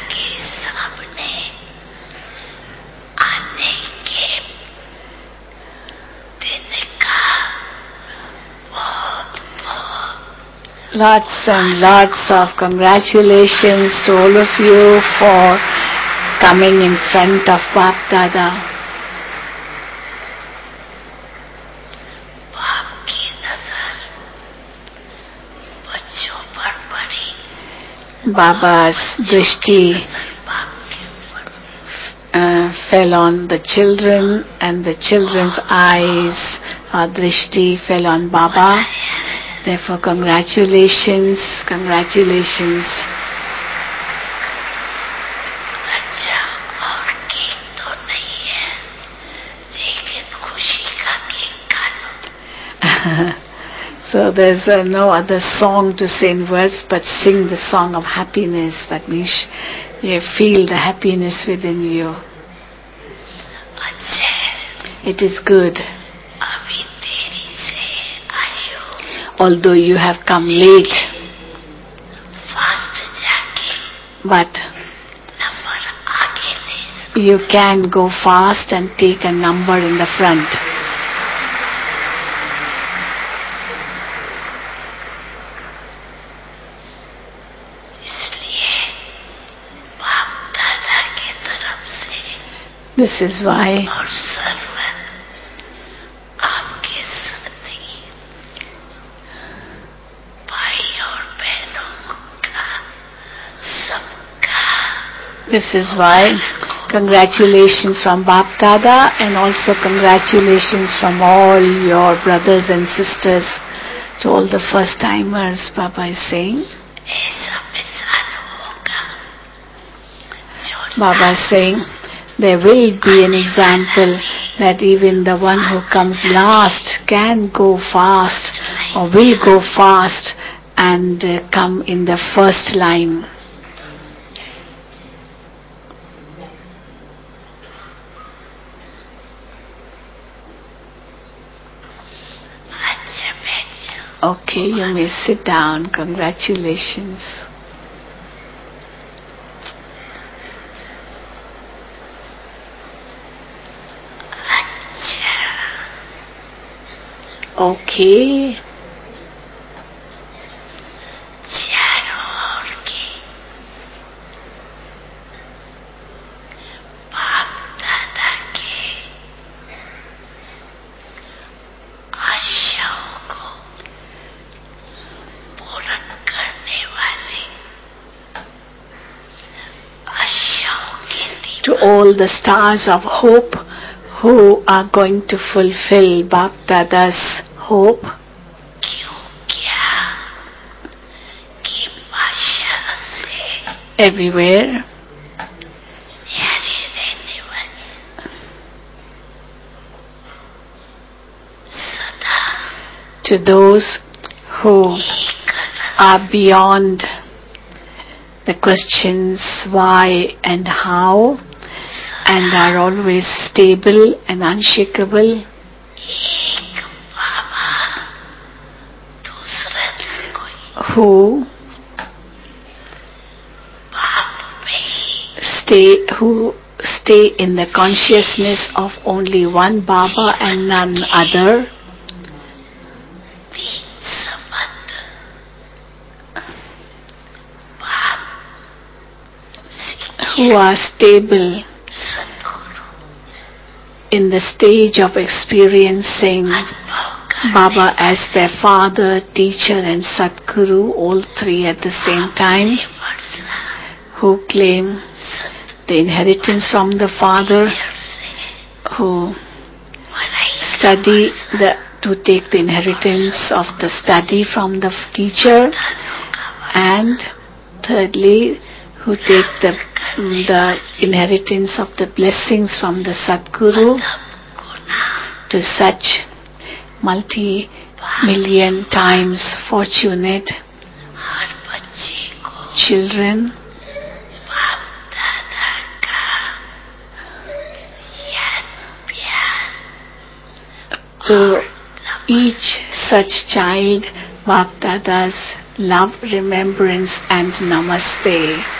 Lots and lots of congratulations to all of you for coming in front of Bap Dada. Baba's drishti uh, fell on the children, and the children's eyes, uh, drishti fell on Baba. Therefore, congratulations, congratulations. अच्छा और cake तो नहीं है, लेकिन खुशी का cake खा लो. So there's uh, no other song to say in words, but sing the song of happiness. That means you feel the happiness within you. अच्छे. It is good. अभी देरी से आए हो. Although you have come late, fast जाके but number आगे ले. you can go fast and take a number in the front. This is why और सर्व आपके साथी भाई और बहनों का सबका. This is why congratulations from Bap Dada, and also congratulations from all your brothers and sisters to all the first timers. Baba is saying, ऐसा मिसाल होगा. Baba is saying, there will be an example that even the one who comes last can go fast or will go fast and uh, come in the first line. अच्छा बैठ जाओ. Okay, you may sit down. Congratulations. Okay. चारों ओर के बाप दादा के आशाओं को पूर्ण करने वाले आशाओं के दीप. To all the stars of hope who are going to fulfill Bap Dada's hope. क्यों क्या कि भाषा से Everywhere. न्यारे रहने वाले सदा To those who एक are beyond the questions why and how, and are always stable and unshakable. एक बाबा दूसरा कोई Who बाप में stay who stay in the consciousness of only one Baba and none other. तीन संबंध बाप Who are stable सदगुरु in the stage of experiencing अनुभव का Baba as their father, teacher and Satguru, all three at the same time, Varsha who claim the inheritance from the father, who study the to take the inheritance of the study from the teacher, and thirdly, who take the the inheritance of the blessings from the Satguru to such multi-million times fortunate हर बच्चे को children बाप दादा का याद प्यार to each such child Bap Dada's love, remembrance and namaste.